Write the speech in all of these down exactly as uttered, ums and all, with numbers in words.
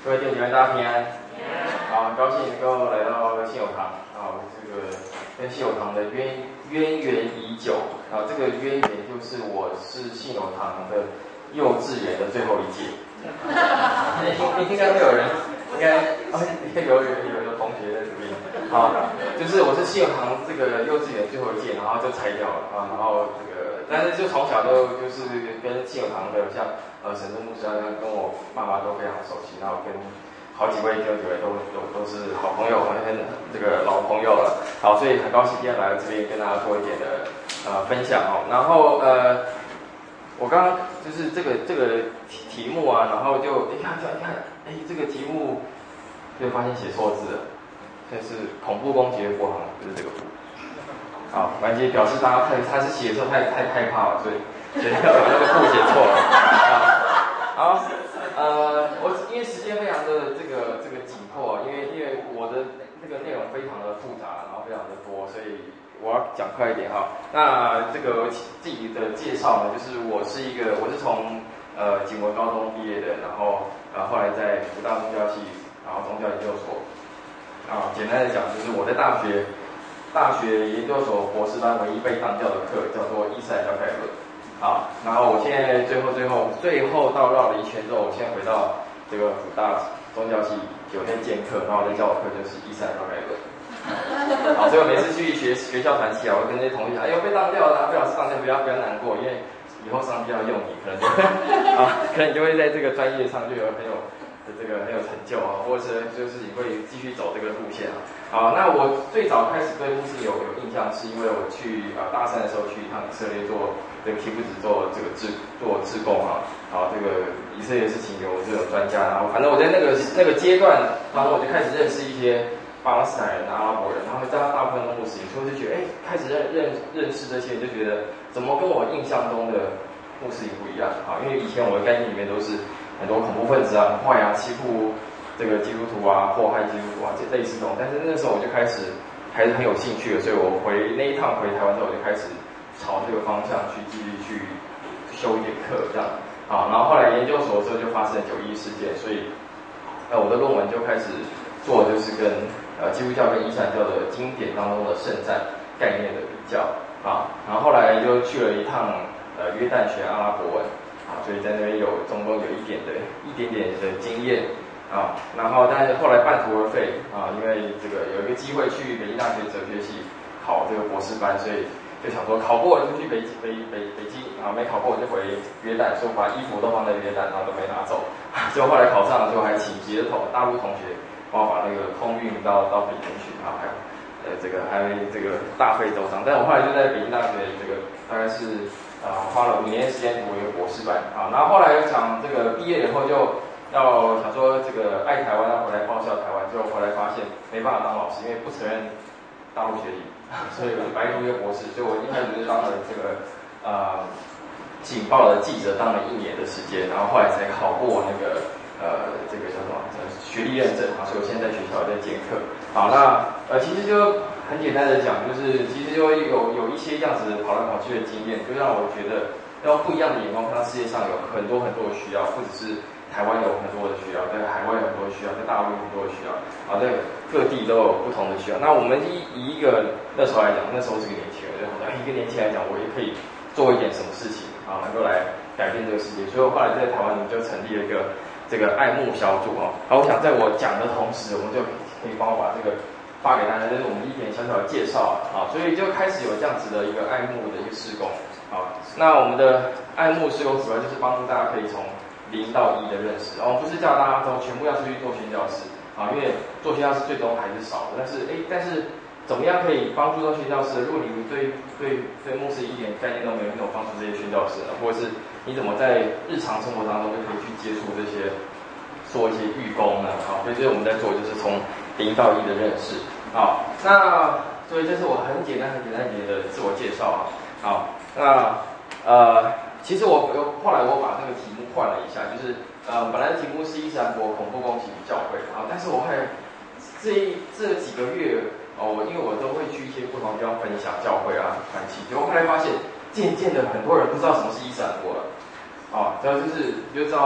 各位弟兄姐妹，大家平安。好，很高兴能够来到信友堂啊，这个跟信友堂的渊渊源已久啊，这个渊源就是我是信友堂的幼稚园的最后一届。应该会有人，应该啊，有有有有同学在这边啊，就是我是信友堂这个幼稚园最后一届，然后就拆掉了啊，然后这个，但是就从小就就是跟信友堂的像呃沈正牧师啊，跟我爸妈都非常熟悉，然后跟好几位弟兄姐妹都都都是好朋友，跟这个老朋友了，好，所以很高兴今天来到这边跟大家做一点的呃分享哦，然后呃。我刚刚就是这个这个题题目啊，然后就一看就一看，哎，这个题目就发现写错字了，这是恐怖攻击的国行，就是这个部。好，完结表示大家太他是写的时候太太害怕了，所以所以要把那个部写错了。好，好，呃，我因为时间非常的这个这个紧迫，因为因为我的那个内容非常的复杂，然后非常的多，所以。我要讲快一点哈，那这个自己的介绍呢，就是我是一个，我是从呃景文高中毕业的，然后呃后来在福大宗教系，然后宗教研究所，啊，简单的讲就是我在大学大学研究所博士班唯一被当掉的课叫做伊斯兰教概论，啊，然后我现在最后最后最后到绕了一圈之后，我现在回到这个福大宗教系九天见课，然后我在教我课就是伊斯兰教概论。好，所以我每次去学学校团契啊，我跟那些同学讲，哎呦被当掉了，被老师当掉，不要不要难过，因为以后上帝要用你，可能就啊，可能你就会在这个专业上就有很有的这个很有成就啊，或者是就是你会继续走这个路线啊。好，那我最早开始对穆斯林有有印象，是因为我去啊、呃、大三的时候去一趟以色列做这个提布子做这个志做志工啊，好，这个以色列事情有这种专家，然后反正我在那个那个阶段，然后我就开始认识一些。巴勒斯坦人、阿拉伯人，然后加上大部分的穆斯林，所以我就觉得，哎，开始认认认识这些人，就觉得怎么跟我印象中的穆斯林不一样啊？因为以前我的概念里面都是很多恐怖分子啊、很坏啊、欺负这个基督徒啊、祸害基督徒啊，这类似这种。但是那时候我就开始还是很有兴趣的，所以我回那一趟回台湾之后，我就开始朝这个方向去继续去修一点课，这样啊。然后后来研究所的时候就发生了九一事件，所以呃我的论文就开始做就是跟呃，基督教跟伊斯兰教的经典当中的圣战概念的比较啊，然后后来就去了一趟呃约旦学阿拉伯文啊，所以在那边有中东有一点的一点点的经验啊，然后但是后来半途而废啊，因为这个有一个机会去北京大学哲学系考这个博士班，所以就想说考过我就去北北北北京啊，没考过我就回约旦，所以我把衣服都放在约旦，然后都没拿走，最后后来考上了，最后还请别的同大陆同学。帮我把那个空运到到北京去，然后还呃这个还这个大费周章。但我后来就在北京大学这个大概是啊、呃、花了五年时间读一个博士班啊，然后后来又想这个毕业以后就要想说这个爱台湾要回来报效台湾，最后回来发现没办法当老师，因为不承认大陆学历，所以我就白读一个博士。所以我一开始就当了这个呃警报的记者，当了一年的时间，然后后来才考过那个。呃，这个叫什么？学历认证啊，所以我现在在学校在兼课。好，那呃，其实就很简单的讲，就是其实就有有一些这样子跑来跑去的经验，就让我觉得用不一样的眼光看到世界上有很多很多的需要，不只是台湾有很多的需要，在海外有很多的需要，在大陆有很多的需要，啊，在各地都有不同的需要。那我们以以一个那时候来讲，那时候是个年轻人，就好像一个年轻人来讲，我也可以做一点什么事情啊，能够来改变这个世界。所以我后来在台湾，我们就成立了一个。这个爱慕小组哦，好，我想在我讲的同时，我们就可以帮我把这个发给大家，这是我们一点小小的介绍啊，所以就开始有这样子的一个爱慕的一个事工啊。那我们的爱慕事工主要就是帮助大家可以从零到一的认识，我们不是叫大家都全部要出去做宣教士啊，因为做宣教士最终还是少的，但是哎，但是怎么样可以帮助到宣教士？如果你对对对牧师一点概念都没有，你怎么帮助这些宣教士呢？或者是你怎么在日常生活当中就可以去接触这些？做一些预工呢，好，所以这是我们在做，就是从零到一的认识，好，那所以这是我很简单、很简单、很简单的自我介绍啊，好，那呃，其实我后来我把这个题目换了一下，就是呃，本来的题目是伊斯兰国恐怖攻击与教会啊，但是我还这这几个月哦，因为我都会去一些不同地方分享教会啊、团契，结果后来发现，渐渐的很多人不知道什么是伊斯兰国了。啊，然后就是你就知道，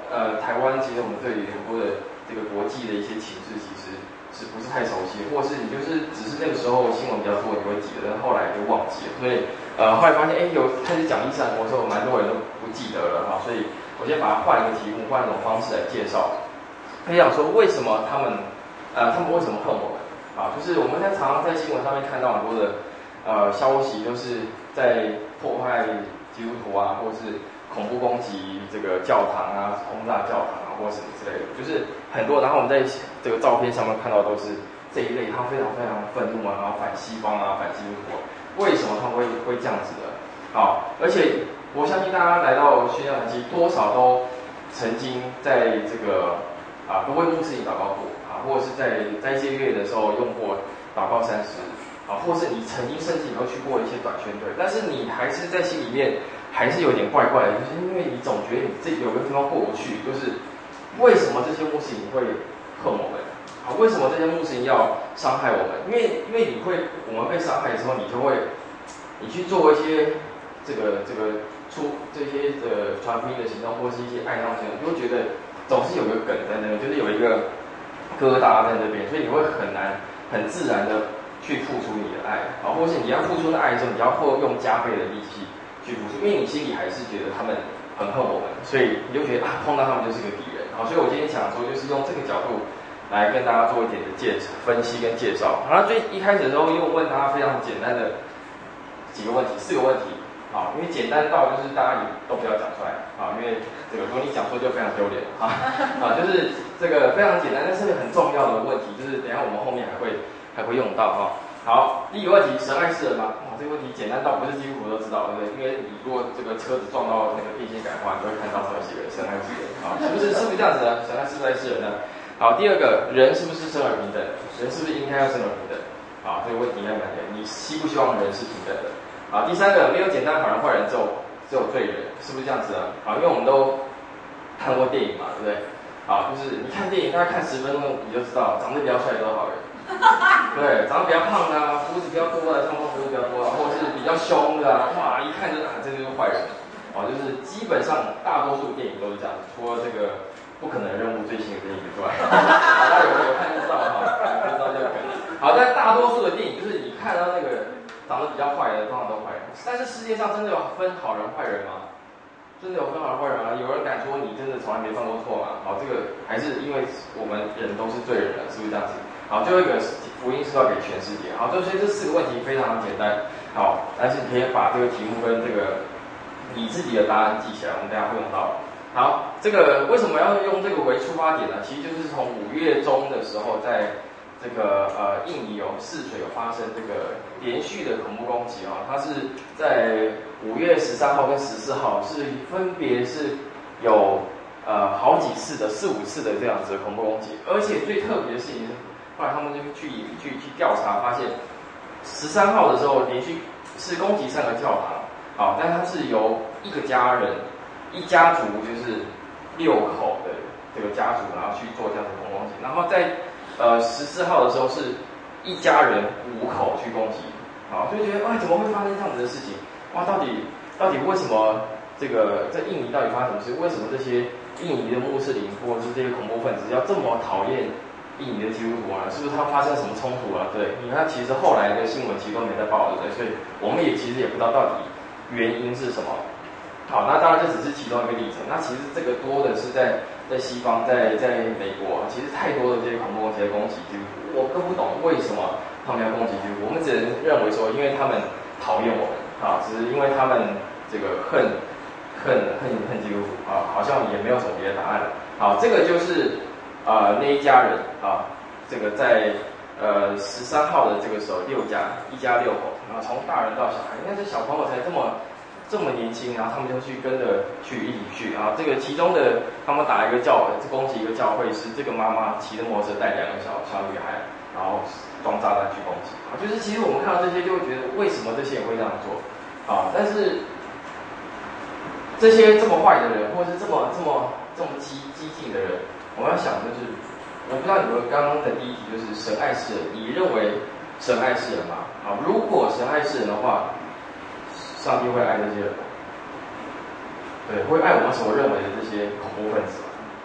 呃台湾其实我们对于很多的这个国际的一些情势其实是不是太熟悉，或是你就是只是那个时候新闻比较多你会记得，但是后来就忘记了，所以呃后来发现哎有开始讲伊斯兰国的时候，蛮多人都不记得了哈，所以我先把它换一个题目，换一种方式来介绍，可以讲说为什么他们呃他们为什么恨我们啊？就是我们在常常在新闻上面看到很多的呃消息，都是在破坏基督徒啊，或是恐怖攻击这个教堂啊，轰炸教堂啊，或什么之类的，就是很多。然后我们在这个照片上面看到都是这一类，他非常非常愤怒啊，然后反西方啊，反基督徒。为什么他们会会这样子的？好，而且我相信大家来到宣教团契，多少都曾经在这个啊，都为穆斯林祷告过啊，或者是在在一些月的时候用过祷告三十。啊，或是你曾经甚至以后去过一些短宣队，但是你还是在心里面还是有点怪怪的，就是因为你总觉得你这有个地方过不去，就是为什么这些穆斯林会恨我们？啊，为什么这些穆斯林要伤害我们？因为因为你会我们被伤害的时候，你就会你去做一些这个这个出这些的传福音的行动，或是一些爱上行动，就会觉得总是有个梗在那边，就是有一个疙瘩在那边，所以你会很难很自然的去付出你的爱，啊，或是你要付出的爱的时候，你要或用加倍的力气去付出，因为你心里还是觉得他们很恨我们，所以你就觉得啊，碰到他们就是个敌人。好，所以我今天想说，就是用这个角度来跟大家做一点的介分析跟介绍。好，那最一开始的时候又问大家非常简单的几个问题，四个问题，啊，因为简单到就是大家也都不要讲出来，啊，因为这个如果你讲错就非常丢脸，啊，啊，就是这个非常简单，但是很重要的问题，就是等一下我们后面还会。还会用到哈。好，第一个问题，神爱世人吗？哇，这个问题简单到不是基督徒都知道，对不对？因为你如果这个车子撞到那个电线杆的话，你就会看到上面写个神爱世人，啊，是不是？是不是这样子呢？神爱是不是爱世人呢？好，第二个，人是不是生而平等？人是不是应该要生而平等？啊，这个问题应该蛮简单，你希不希望人是平等的？啊，第三个，没有简单好人坏人，只有只有罪人，是不是这样子呢？啊，因为我们都看过电影嘛，对不对？啊，就是你看电影，大概看十分钟你就知道，长得比较帅的都是好人。对，长得比较胖的啊，胡子比较多的，上方胡子比较多啊，或者是比较凶的啊，哇，一看就啊，这就是坏人。哦，就是基本上大多数电影都是这样，除了这个不可能任务最新的电影之外，大家有有看就知道哈，不知道就可能。好，但大多数的电影就是你看到那个长得比较坏的，通常都坏人。但是世界上真的有分好人坏人吗？真的有分好人坏人吗？有人敢说你真的从来没犯过错吗？好，这个还是因为我们人都是罪人了，是不是这样子？好，最后一个福音是要给全世界。好，所以这四个问题非常简单。好，但是你可以把这个题目跟这个你自己的答案记起来，我们大家会用到。好，这个为什么要用这个为出发点呢？其实就是从五月中的时候，在这个呃印尼有泗水有发生这个连续的恐怖攻击啊，它是在五月十三号跟十四号是分别是有呃好几次的四五次的这样子的恐怖攻击，而且最特别的事情是。后来他们就去去去调查，发现十三号的时候连续是攻击三个教堂，好，但它是由一个家人一家族就是六口的这个家族，然后去做这样的恐怖攻击。然后在呃十四号的时候是一家人五口去攻击，好，就觉得哇，怎么会发生这样子的事情？哇，到底到底为什么这个在印尼到底发生什么事？为什么这些印尼的穆斯林或者是这些恐怖分子要这么讨厌？印尼的基督徒啊，是不是他发生什么冲突了？对，你看，其实后来的新闻其实都没在报，对不对？所以我们也其实也不知道到底原因是什么。好，那当然这只是其中一个例子。那其实这个多的是在在西方，在在美国，其实太多的这些恐怖攻击在攻击基督徒，我更不懂为什么他们要攻击基督徒。我们只能认为说，因为他们讨厌我们啊，只是因为他们这个恨恨恨恨基督徒啊，好像也没有什么别的答案了。好，这个就是。呃，那一家人啊，这个在呃十三号的这个时候，六家一家六口，然后从大人到小孩，应该是小朋友才这么这么年轻，然后他们就去跟着去一起去，然后这个其中的他们打一个教，攻击一个教会，是这个妈妈骑着摩托车带两个小小女孩，然后装炸弹去攻击啊，就是其实我们看到这些就会觉得为什么这些人会这样做啊？但是这些这么坏的人，或者是这么这么这么激激进的人。我要想就是，我不知道你们刚刚的第一题就是神爱世人，你认为神爱世人吗？好，如果神爱世人的话，上帝会爱这些人吗？对，会爱我们所认为的这些恐怖分子吗？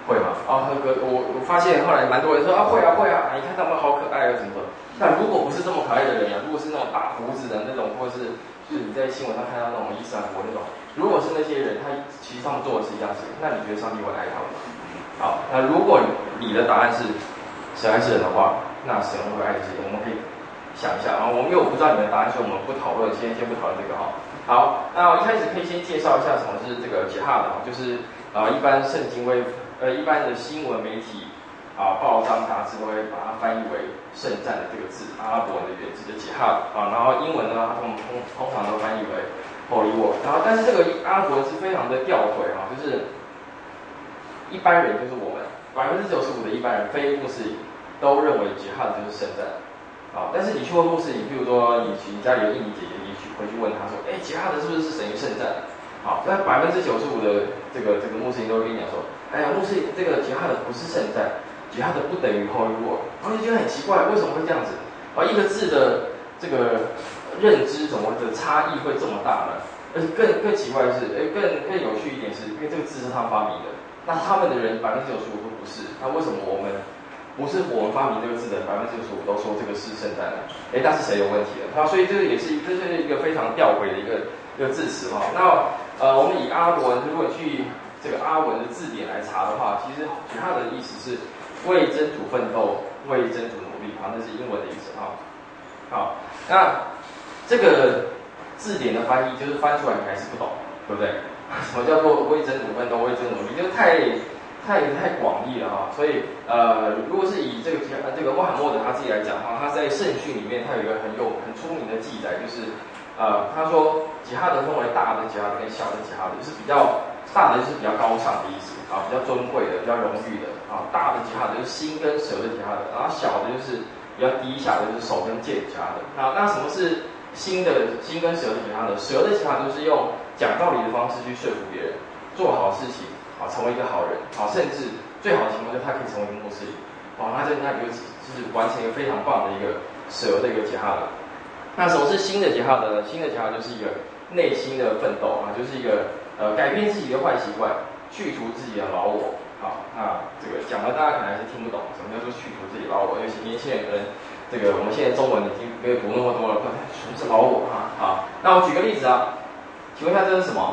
会吗？啊，喝可我我发现后来蛮多人说啊会啊会啊，你看他们好可爱啊什么的。那如果不是这么可爱的人啊，如果是那种大胡子的那种，或是就是你在新闻上看到那种伊斯兰国那种，如果是那些人，他其实他们做的是一样事情，那你觉得上帝会爱他们吗？好，那如果你的答案是神爱世人的话，那神会爱这些人，我们可以想一下啊。我们因为我不知道你们的答案，所以我们不讨论，先先不讨论这个哈。好，那我一开始可以先介绍一下什么是这个杰哈的，就是啊、呃、一般圣经会呃一般的新闻媒体啊报章杂志都会把它翻译为圣战的这个字，阿拉伯文的原字的杰哈啊，然后英文呢，它通通通常都翻译为 Holy War， 然后但是这个阿拉伯文是非常的吊诡啊，就是一般人就是我们百分之九十五的一般人非穆斯林都认为杰哈就是圣战。啊，但是你去问穆斯林，譬如说你你家里的印尼姐姐，你去回去问她说，哎，杰哈德是不是是等于圣战？好，那百分之九十五的这个这个穆斯林都会跟你讲说，哎呀，穆斯林这个杰哈德不是圣战，杰哈德不等于 Holy War， 然后就觉得很奇怪，为什么会这样子？啊，一个字的这个认知怎么的差异会这么大呢？而且更更奇怪的是，哎，更更有趣一点是，因为这个字是他们发明的，那他们的人百分之九十五都不是，那为什么我们？不是我们发明这个字的百分之九十五都说这个是圣战的，哎，那是谁有问题了？那所以这个也是这是一个非常吊诡的一个一个字词哈。那呃，我们以阿拉伯文，如果去这个阿拉伯文的字典来查的话，其实其他的意思是为真主奋斗，为真主努力，啊，那是英文的意思哈。好，那这个字典的翻译就是翻出来你还是不懂，对不对？什么叫做为真主奋斗，为真主努力？就太。太太广义了哈，所以呃，如果是以这个这个穆罕默德他自己来讲哈，他在圣训里面他有一个很有很出名的记载，就是呃他说吉哈德分为大的吉哈德跟小的吉哈德，就是比较大的就是比较高尚的意思啊，比较尊贵的，比较荣誉的啊，大的吉哈德就是心跟舌的吉哈德，然后小的就是比较低下的，就是手跟剑吉哈德啊。那什么是心的心跟舌的吉哈德？舌的吉哈德就是用讲道理的方式去说服别人，做好事情。啊，成为一个好人，啊，甚至最好的情况就是他可以成为一个穆斯林，啊，那就那就就是完成一个非常棒的一个蛇的一个杰哈德。那什么是新的杰哈德呢？新的杰哈德就是一个内心的奋斗啊，就是一个呃改变自己的坏习惯，去除自己的老我。好，那这个讲了大家可能还是听不懂，什么叫做去除自己老我？尤其年轻人可能这个我们现在中文已经没有读那么多了，什么是老我啊？好，那我举个例子啊，请问一下这是什么？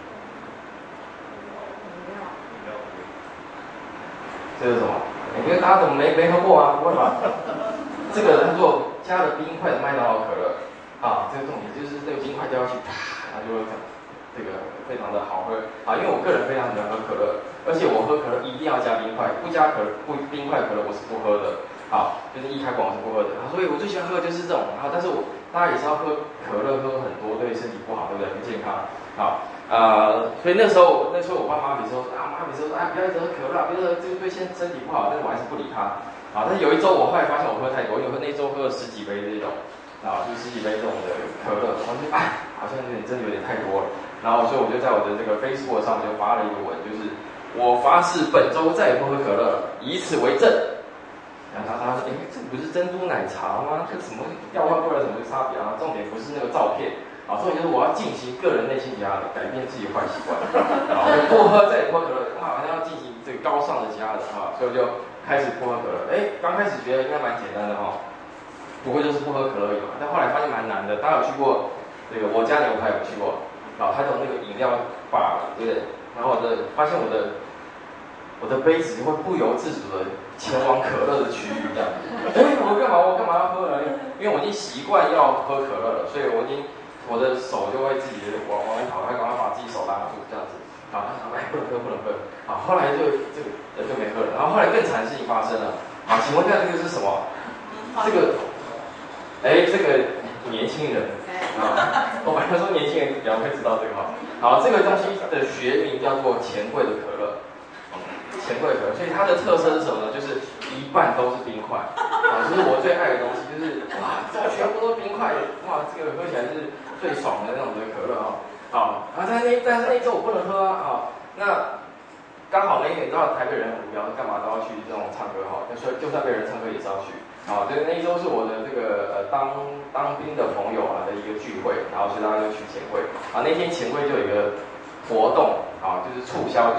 这是什么？因为大家怎么没没喝过啊？不会吧？这个叫做加了冰块的麦当劳可乐啊，这个重点就是这个冰块掉下去，啪，它就会这个非常的好喝啊。因为我个人非常喜欢喝可乐，而且我喝可乐一定要加冰块，不加可不冰块可乐我是不喝的。啊，就是一开馆我是不喝的。所以我最喜欢喝的就是这种。然后，但是我大家也知道喝可乐喝很多对身体不好，对不对？不健康。好。呃，所以那时候，那时候我爸妈每次都说啊，妈每次都说啊，不要一直喝可乐，不要这个对身身体不好，但是我还是不理他。啊，但是有一周我后来发现我喝太多，因为我那周喝了十几杯这种，啊，就十几杯这种的可乐，我就哎，好像有点真的有点太多了。然后所以我就在我的这个 Facebook 上就发了一个文，就是我发誓本周再也不喝可乐了，以此为证。然后他说，哎，这不是珍珠奶茶吗？这什么调换过来什么差别啊？重点不是那个照片。啊，重点就是我要进行个人内心吉哈德，改变自己的坏习惯。啊，我不喝再也不喝可乐，哇，好像要进行这个高尚的吉哈德啊，所以我就开始不喝可乐。哎，刚开始觉得应该蛮简单的哈，不过就是不喝可乐而已嘛。但后来发现蛮难的。大家有去过这个我家牛排有去过，啊，它有那个饮料吧，对不对？然后我的发现我的我的杯子会不由自主的前往可乐的区域这样。哎，我干嘛我干嘛要喝呢？因为我已经习惯要喝可乐了，所以我已经。我的手就会自己往往外跑，他赶快把自己手拉住，这样子，啊，他说哎不能喝不能喝，啊，后来就这个就没喝了，然后后来更惨的事情发生了，啊，请问一下这个是什么？这个，哎，这个年轻人，啊，我本来说年轻人比较会知道这个哈，好，这个东西的学名叫做钱柜的可乐，钱柜的可乐，所以它的特色是什么呢？就是一半都是冰块，啊，这是我最爱的东西，就是哇，这个全部都是冰块，哇，这个喝起来是。最爽的那种的可乐哈，好，然后但是那但是那一周我不能喝啊，好，那刚好那一年你知道台北人很无聊，干嘛都要去这种唱歌哈，就说就算被人唱歌也是要去，好，就是那一周是我的这个呃当当兵的朋友啊的一个聚会，然后所以大家就去钱柜，啊那天钱柜就有一个活动啊，就是促销，就是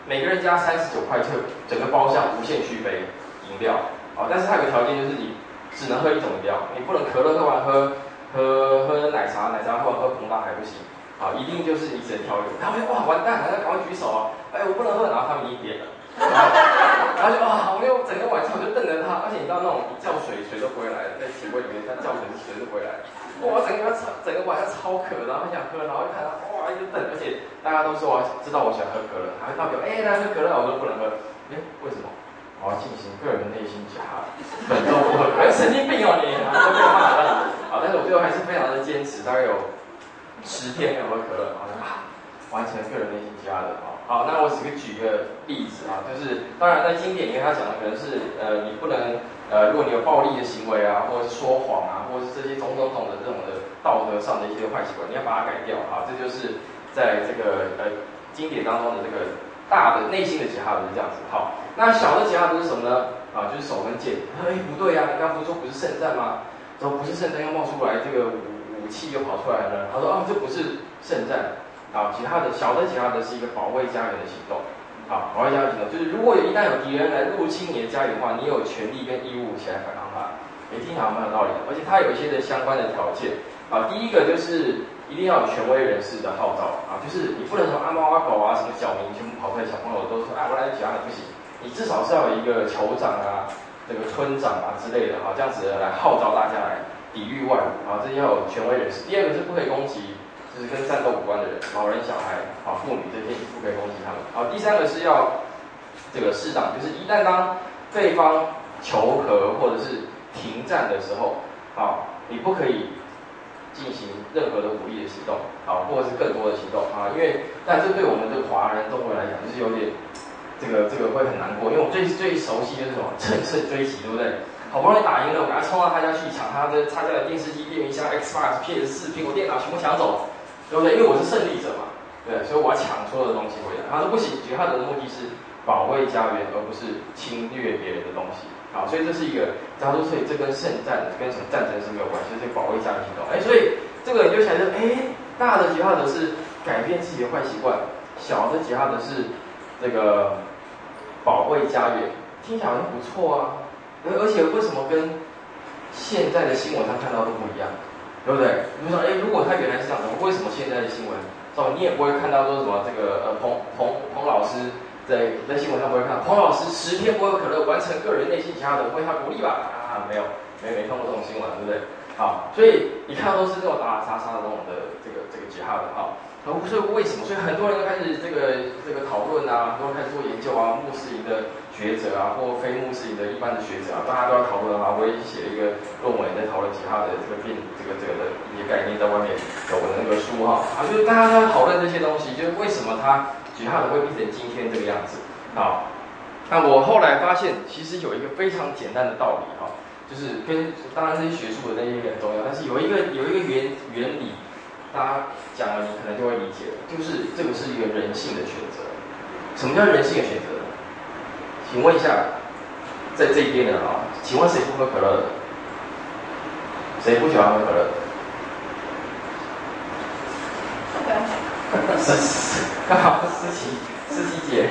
每个人加三十九块，就整个包厢无限续杯饮料，啊，但是它有个条件就是你只能喝一种饮料，你不能可乐喝完喝喝喝奶茶，奶茶喝完喝红大还不行，啊，一定就是你只能挑一个。然后就哇完蛋了，要赶快举手啊！哎，我不能喝，然后他们已经点了。然后就啊，我就整个晚上我就瞪着他，而且你知道那种一叫水水都不会来了，在铁柜里面他叫水水都不会来，哇，整个整个晚上超渴，然后很想喝，然后就看他哇一直等，而且大家都说我知道我喜欢喝可乐，还会代表哎来喝可乐，我说不能喝，哎为什么？我要进行个人内心检查，本周不喝，哎神经病哦你，然后就被骂了，啊，但是我最后还是非常的坚持，大概有十天没有喝可乐，好像啊完成个人内心检查的啊。好，那我只是举个例子啊，就是当然在经典里面他讲的可能是呃你不能呃如果你有暴力的行为啊，或者是说谎啊，或者是这些种种种的这种的道德上的一些坏习惯，你要把它改掉啊，这就是在这个呃经典当中的这个大的内心的吉哈德是这样子。好，那小的吉哈德是什么呢？啊，就是手跟剑。哎，不对呀、啊，你刚不是说不是圣战吗？说不是圣战又冒出来这个武武器又跑出来了。他说啊，这不是圣战。好，其他的小的其他的是一个保卫家园的行动。好，保卫家园行动就是如果有一旦有敌人来入侵你的家园的话，你有权利跟义务起来反抗他。哎，听起来蛮有道理的，而且它有一些的相关的条件。啊，第一个就是一定要有权威人士的号召啊，就是你不能说阿猫阿狗啊什么小民全部跑出来，小朋友都说啊我来其他的不行，你至少是要有一个酋长啊、这个村长啊之类的啊，这样子来号召大家来抵御外侮啊，这要有权威人士。第二个是不可以攻击。就是跟战斗无关的人，老人、小孩、啊妇女这些不可以攻击他们。好，第三个是要这个适当，就是一旦当对方求和或者是停战的时候，好，你不可以进行任何的武力的行动，好，或者是更多的行动啊，因为但这对我们这个华人中国人来讲，就是有点这个这个会很难过，因为我们最最熟悉的是什么？乘胜追击，对不对？好不容易打赢了，我赶快冲到他家去抢他的他家的电视机、电冰箱、Xbox、P S 四、苹果电脑全部抢走。对不对？因为我是胜利者嘛，对，所以我要抢所有的东西回来。他说不行，吉哈德的目的是保卫家园，而不是侵略别人的东西。好，所以这是一个，假如所以这跟圣战跟什么战争是没有关系，这个保卫家园行动。哎，所以这个你就想着，哎，大的吉哈德是改变自己的坏习惯，小的吉哈德是这个保卫家园，听起来好像不错啊。而而且为什么跟现在的新闻上看到都不一样？对不对？你说，哎，如果他原来是这样的，为什么现在的新闻，哦，你也不会看到说什么这个呃彭彭彭老师在在新闻上不会看到彭老师十天不喝可乐完成个人内心其他的，为他鼓励吧？啊，没有，没没看过这种新闻，对不对？好，所以你看到都是这种打打杀杀的这种的这个这个吉哈的啊。所以为什么？所以很多人都开始这个这个讨论啊，很多人开始做研究啊，穆斯林的学者啊，或非穆斯林的一般的学者啊，大家都要讨论啊。我也写了一个论文在讨论吉哈的这个变这个这个的一些概念，在外面有我的那个书哈啊，就是大家都要讨论这些东西，就是为什么他吉哈的会变成今天这个样子啊？那我后来发现，其实有一个非常简单的道理哈，就是跟当然这些学术的那些很重要，但是有一个有一个原原理。大家讲了，你可能就会理解了，就是这个是一个人性的选择。什么叫人性的选择？请问一下，在这一边的啊，请问谁不喝可乐的？谁不喜欢喝可乐？思刚好思琪，思琪姐。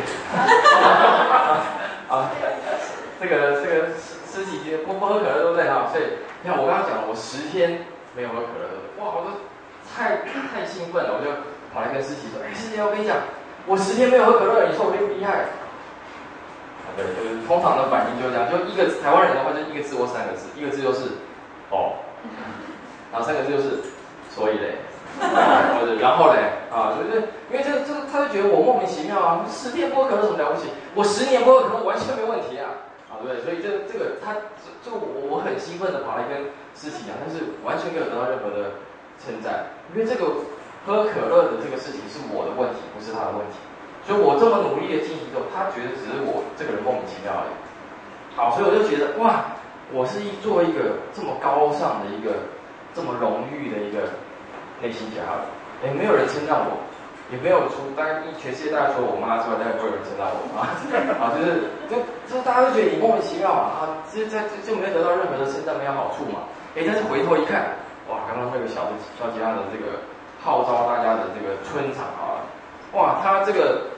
啊，这个这个思琪姐不不喝可乐，对不对啊？所以你看我刚刚讲了，我十天没有喝可乐，哇，我都。太太兴奋了，我就跑来跟思琪说：“哎，思琪，我跟你讲，我十天没有喝可乐，你说我厉不厉害？”啊，对，就是通常的反应就是这样，就一个台湾人的话，就一个字或三个字，一个字就是“哦”，然后三个字就是“所以嘞”，或者然后嘞啊，就是因为这个这个，他就觉得我莫名其妙啊，十天不喝可乐有什么了不起？我十年不喝可乐完全没问题啊，啊，对不对？所以这个这个他就我我很兴奋的跑来跟思琪讲，但是完全没有得到任何的称赞。因为这个喝可乐的这个事情是我的问题，不是他的问题，所以我这么努力的进行之后，他觉得只是我这个人莫名其妙而已。好，所以我就觉得哇，我是一作为一个这么高尚的一个这么荣誉的一个内心家人，也没有人称赞我，也没有除大概全世界大概除了我妈之外，大概不会有人称赞我啊。啊，就是就就大家都觉得你莫名其妙嘛啊，其实在就没有得到任何的称赞，没有好处嘛。哎，但是回头一看。哇，刚刚那个小的小吉他的这个号召大家的这个村长啊，哇，他这个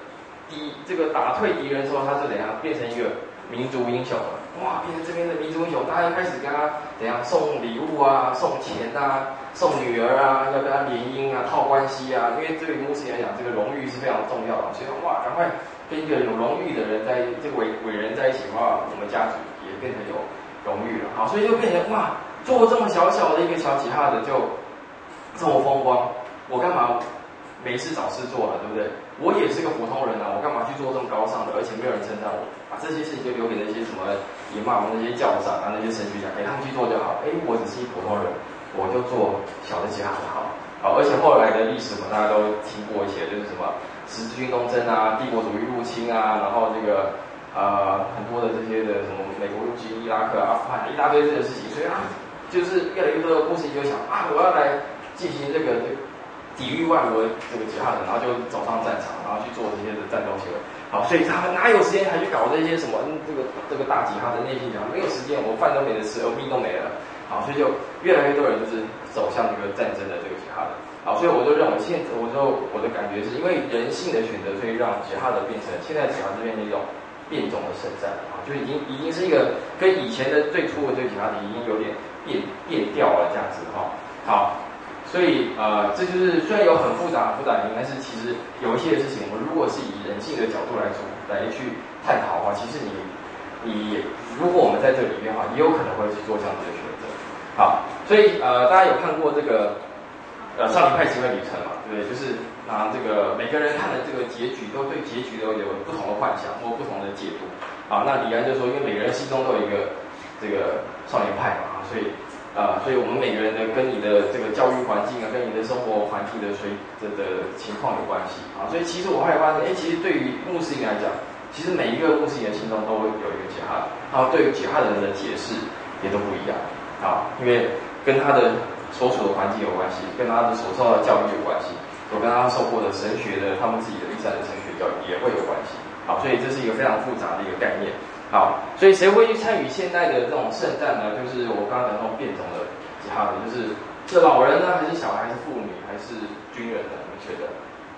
敌这个打退敌人之后，他就怎样变成一个民族英雄了？哇，变成这边的民族英雄，大家开始跟他怎样送礼物啊、送钱啊、送女儿啊，要跟他联姻啊、套关系啊。因为对于穆斯林来讲，这个荣誉是非常重要的，所以哇，赶快跟一个有荣誉的人在这个伟伟人在一起的话，我们家族也变成有荣誉了。好，所以就变成哇，做这么小小的一个小吉哈的就这么风光，我干嘛没事找事做了，对不对？我也是个普通人啊，我干嘛去做这么高尚的，而且没有人称赞我，把这些事情就留给那些什么伊玛目、那些教长啊、那些神学家，给他们去做就好。哎，我只是一普通人，我就做小的吉哈就好。好，而且后来的历史我们大家都听过一些，就是什么十字军东征啊、帝国主义入侵啊，然后这个呃很多的这些的什么美国入侵伊拉克、阿富汗一大堆这个事情，所以啊，就是越来越多的穆斯林就想啊，我要来进行这个这个。抵御外国这个吉哈人，然后就走上战场，然后去做这些的战斗行为。好，所以他们哪有时间还去搞这些什么、嗯、这个这个大吉哈的内心讲，没有时间，我饭都没得吃，我命都没了。好，所以就越来越多人就是走向这个战争的这个吉哈的。好，所以我就认为现在，我说我的感觉是因为人性的选择，所以让吉哈的变成现在吉哈这边的一种变种的圣战啊，就已经已经是一个跟以前的最初的这个吉哈的已经有点变变调了这样子哈。好。所以呃，这就是虽然有很复杂很复杂的原因，但是其实有一些事情，我们如果是以人性的角度来做来去探讨的话，其实你你如果我们在这里面的话，也有可能会去做这样子的选择。好，所以呃，大家有看过这个呃少年派奇幻旅程嘛？对不对？就是拿这个每个人看的这个结局，都对结局都有不同的幻想或不同的解读。啊，那李安就说，因为每个人心中都有一个这个少年派嘛，所以。啊、呃，所以我们每个人的跟你的这个教育环境啊，跟你的生活环境的水的的情况有关系啊。所以其实我后来发现，哎，其实对于穆斯林来讲，其实每一个穆斯林的心中都有一个吉哈，然后对于吉哈人的解释也都不一样啊，因为跟他的所处的环境有关系，跟他的所受到的教育有关系，有跟他受过的神学的他们自己的伊斯兰的神学教育也会有关系。好，所以这是一个非常复杂的一个概念。好，所以谁会去参与现代的这种圣战呢？就是我刚刚讲那种变种的吉哈的，就是是老人呢，还是小孩，还是妇女，还是军人呢？你们觉得？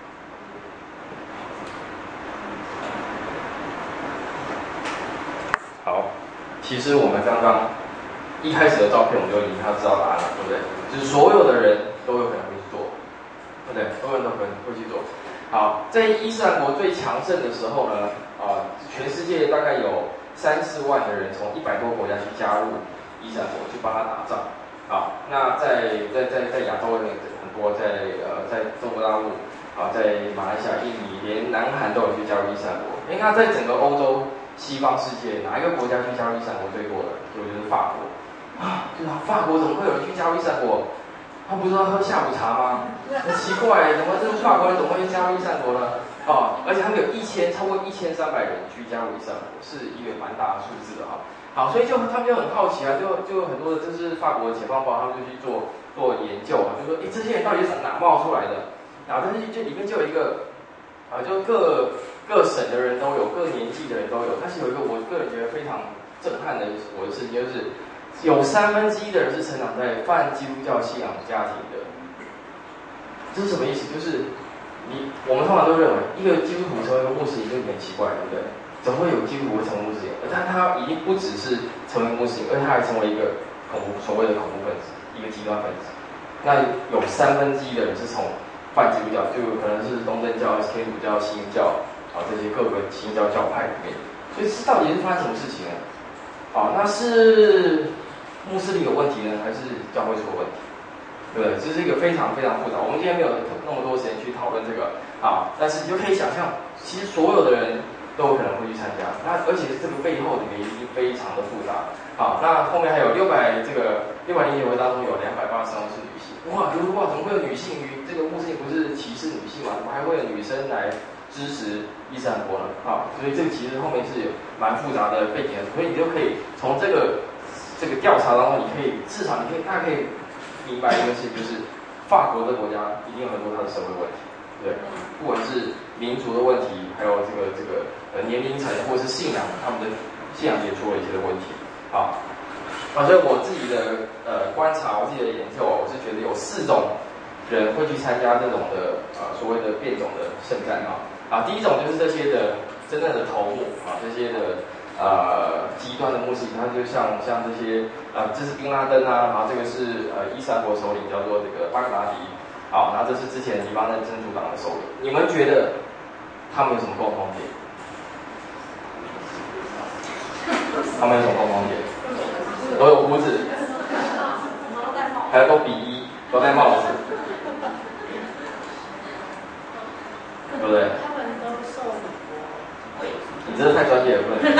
好，其实我们刚刚一开始的照片，我们就已经他知道答案了，对不对？就是所有的人都有可能会去做，对不对？所有人都可能会去做。好，在伊斯兰国最强盛的时候呢，啊、呃，全世界大概有三四万的人从一百多个国家去加入伊斯兰国，去帮他打仗。好，那在在在在亚洲很多，在呃在中国大陆啊，在马来西亚、印尼，连南韩都有去加入伊斯兰国。哎，那在整个欧洲西方世界，哪一个国家去加入伊斯兰国最多的？就就是法国啊，对啊，法国怎么会有人去加入伊斯兰国？他不是要喝下午茶吗？很奇怪，怎么这个法国人怎么会加入伊斯兰国呢？哦，而且他们有一千超过一千三百人去加入伊斯兰国，是一个蛮大的数字的哈。好，所以就他们就很好奇啊，就就很多的，这是法国的解放报，他们就去做做研究啊，就说，哎，这些人到底是哪冒出来的？然后但是就里面就有一个啊，就各各省的人都有，各年纪的人都有，但是有一个我个人觉得非常震撼的我的事情就是。有三分之一的人是成长在泛基督教信仰家庭的，这是什么意思？就是你我们通常都认为一个基督徒成为一个穆斯林就很奇怪，对不对？怎么会有基督徒会成为穆斯林？但他已经不只是成为穆斯林，而且他还成为一个恐怖所谓的恐怖分子，一个极端分子。那有三分之一的人是从泛基督教，就可能是东正教、天主教、新教啊这些各个新教教派里面，所以这到底是发生什么事情呢？好，那是穆斯林有问题呢，还是教会出了问题？对不对？这是一个非常非常复杂。我们今天没有那么多时间去讨论这个啊，但是你就可以想象，其实所有的人都有可能会去参加。那而且这个背后的原因非常的复杂。好，那后面还有六百这个六百零九位当中有两百八十三位是女性。哇，如果哇，怎么会有女性与这个穆斯林不是歧视女性嘛？怎么还会有女生来支持伊斯兰国呢？啊，所以这个其实后面是有蛮复杂的背景的，所以你就可以从这个这个调查当中，你可以至少你可以大概可以明白一个事情，就是法国这个国家一定有很多它的社会问题，对，不管是民族的问题，还有这个这个呃年龄层或者是信仰，他们的信仰也出了一些的问题。好，啊，所以我自己的呃观察，我自己的研究，我是觉得有四种人会去参加这种的啊、呃、所谓的变种的圣战啊。 啊，第一种就是这些的真正的头目啊，这些的呃极端的穆斯林，他就像像这些呃，这是宾拉登啊，然后这个是呃伊斯兰国首领叫做这个巴格达迪，好，那这是之前黎巴嫩真主党的首领，你们觉得他们有什么共同点？他们有什么共同点？都有胡子，还有都比一，都戴帽子，对不对？ 他们都受礼。 你真的太专业了，不能。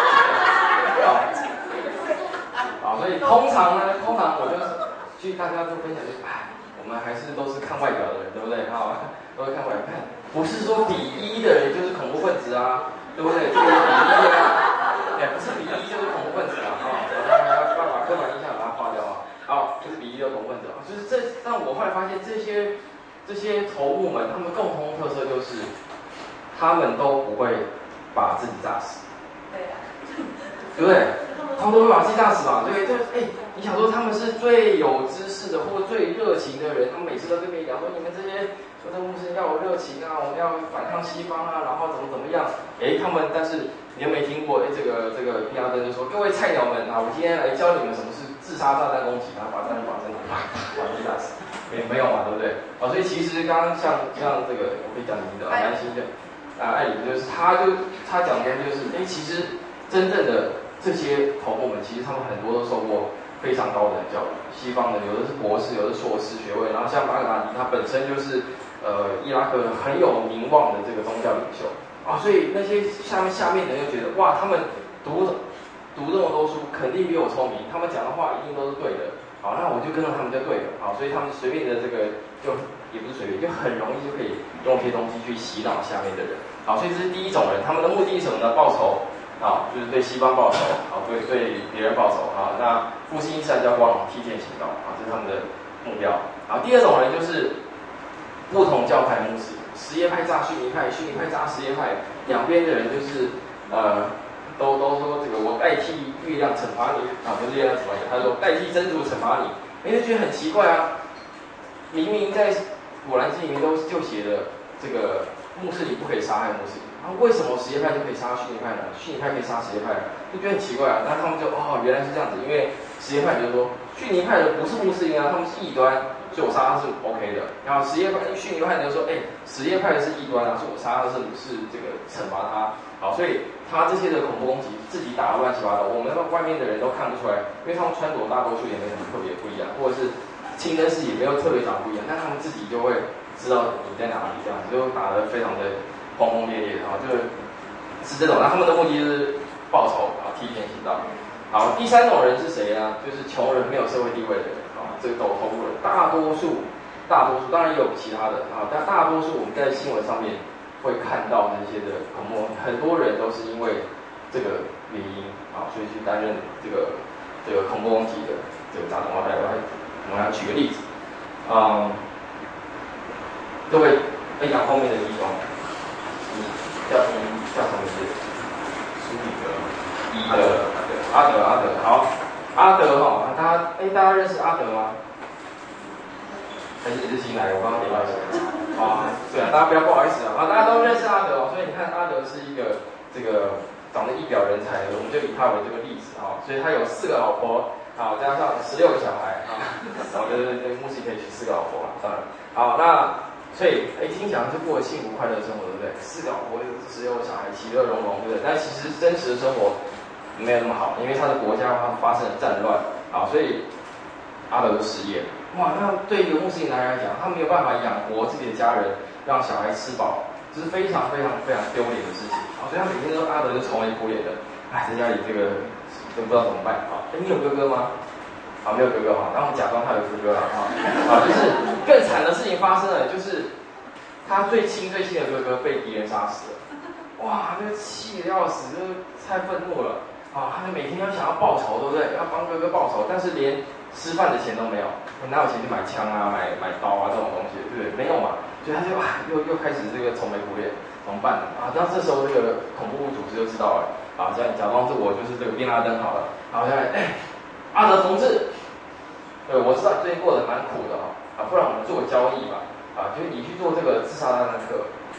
好，所以通常呢，通常我就是去大家都分享，就是哎，我们还是都是看外表的人，对不对？好，都是看外表，看不是说比一的人就是恐怖分子啊，对不对？这个比一啊，哎，不是比一就是恐怖分子啊，啊，大家要把刻板印象把它划掉啊。好，就是比一的恐怖分子啊，就是这让我后来发现这些这些头目们，他们共同特色就是，他们都不会把自己炸死， 对啊， 对不对？他们都会把自己炸死嘛，对，就是哎，你想说他们是最有知识的或最热情的人，他们每次都跟你讲说，你们这些说这牧师要有热情啊，我们要反抗西方啊，然后怎么怎么样，哎，他们但是你有没有听过？哎，这个这个毕亚登就说，各位菜鸟们啊，我今天来教你们什么是自杀炸弹攻击，然后把炸弹把真的啪把自己炸死，没没有嘛，对不对？啊，所以其实刚刚像像这个，我可以讲你的安心的啊，艾里就是他就他讲的就是，哎，其实真正的这些头目们，其实他们很多都受过非常高等的教育，西方的有的是博士，有的是硕士学位，然后像巴格达迪，他本身就是呃伊拉克很有名望的这个宗教领袖啊，所以那些下面下面的人就觉得哇，他们读读这么多书，肯定比我聪明，他们讲的话一定都是对的，好，那我就跟着他们就对了，好，所以他们随便的这个就也不是随便，就很容易就可以用一些东西去洗脑下面的人，好，所以这是第一种人，他们的目的是什么呢？报仇。啊，就是对西方报仇，啊，对对别人报仇，啊，那复兴伊斯兰教光，替天行道，啊，这是他们的目标。啊，第二种人就是不同教派穆斯林，什叶派炸逊尼派，逊尼派炸什叶派，两边的人就是呃，都都说这个我代替月亮惩罚你，啊，不是月亮惩罚你，他说代替真主惩罚你，你就觉得很奇怪啊，明明在古兰经里面都就写了这个穆斯林不可以杀害穆斯林。啊，为什么什叶派就可以杀逊尼派呢？逊尼派可以杀什叶派呢？就觉得很奇怪啊。那他们就哦，原来是这样子，因为什叶派就是说逊尼派的不是穆斯林啊，他们是异端，所以我杀他是 OK 的。然后什叶派、逊尼派就说，哎，什叶派的是异端啊，所以我杀他是是这个惩罚他。好，所以他这些的恐怖攻击自己打得乱七八糟，我们外面的人都看不出来，因为他们穿着大多数也没什么特别不一样，或者是清真寺也没有特别长不一样，但他们自己就会知道你在哪里，这样子就打得非常的轰轰烈烈啊，就是是这种。那他们的目的就是报仇啊，替天行道。好，第三种人是谁呢？就是穷人，没有社会地位的人啊，这个走投无人。大多数，大多数当然也有其他的啊，但大多数我们在新闻上面会看到那些的恐怖，很多人都是因为这个原因啊，所以去担任这个这个恐怖攻击的这个炸弹。我来，我来，我来举个例子，嗯，各位可以讲后面的地方。叫什么叫什么名字？苏比格，伊德，阿德，阿德，好，阿德哈，大家哎，大家认识阿德吗？还是你是新来的？我刚刚点到一下。啊，对啊，大家不要不好意思啊，啊，大家都认识阿德哦，所以你看阿德是一个这个长得一表人才的，我们就以他为这个例子啊，所以他有四个老婆，好，加上十六个小孩啊，然后就是这个穆斯林可以娶四个老婆嘛，当然，好，那。所以，哎，听起来是过幸福快乐的生活，对不对？四个老婆，十六个小孩，其乐融融，对不对？但其实真实的生活没有那么好，因为他的国家发生了战乱啊，所以阿德就失业了。哇，那对一个穆斯林男人来讲，他没有办法养活自己的家人，让小孩吃饱，这是非常非常非常丢脸的事情啊！所以他每天都阿德就愁眉苦脸的，哎，在家里这个都不知道怎么办啊！哎，你有哥哥吗？啊，没有哥哥哈，那我们假装他有哥哥了哈。啊，就是更惨的事情发生了，就是他最亲最亲的哥哥被敌人杀死了。哇，那个气得要死，就是太愤怒了啊！他就每天要想要报仇，对不对？要帮哥哥报仇，但是连吃饭的钱都没有，哪有钱去买枪啊、买买刀啊这种东西，对不对？没有嘛，所以他就啊，又又开始这个愁眉苦脸，怎么办啊？那这时候这个恐怖组织就知道了啊，这样假装是我就是这个宾拉登好了，好，现在哎。阿德同志，对，我知道你最近过得蛮苦的哈，啊，不然我们做个交易吧，啊，就是你去做这个自杀炸弹客，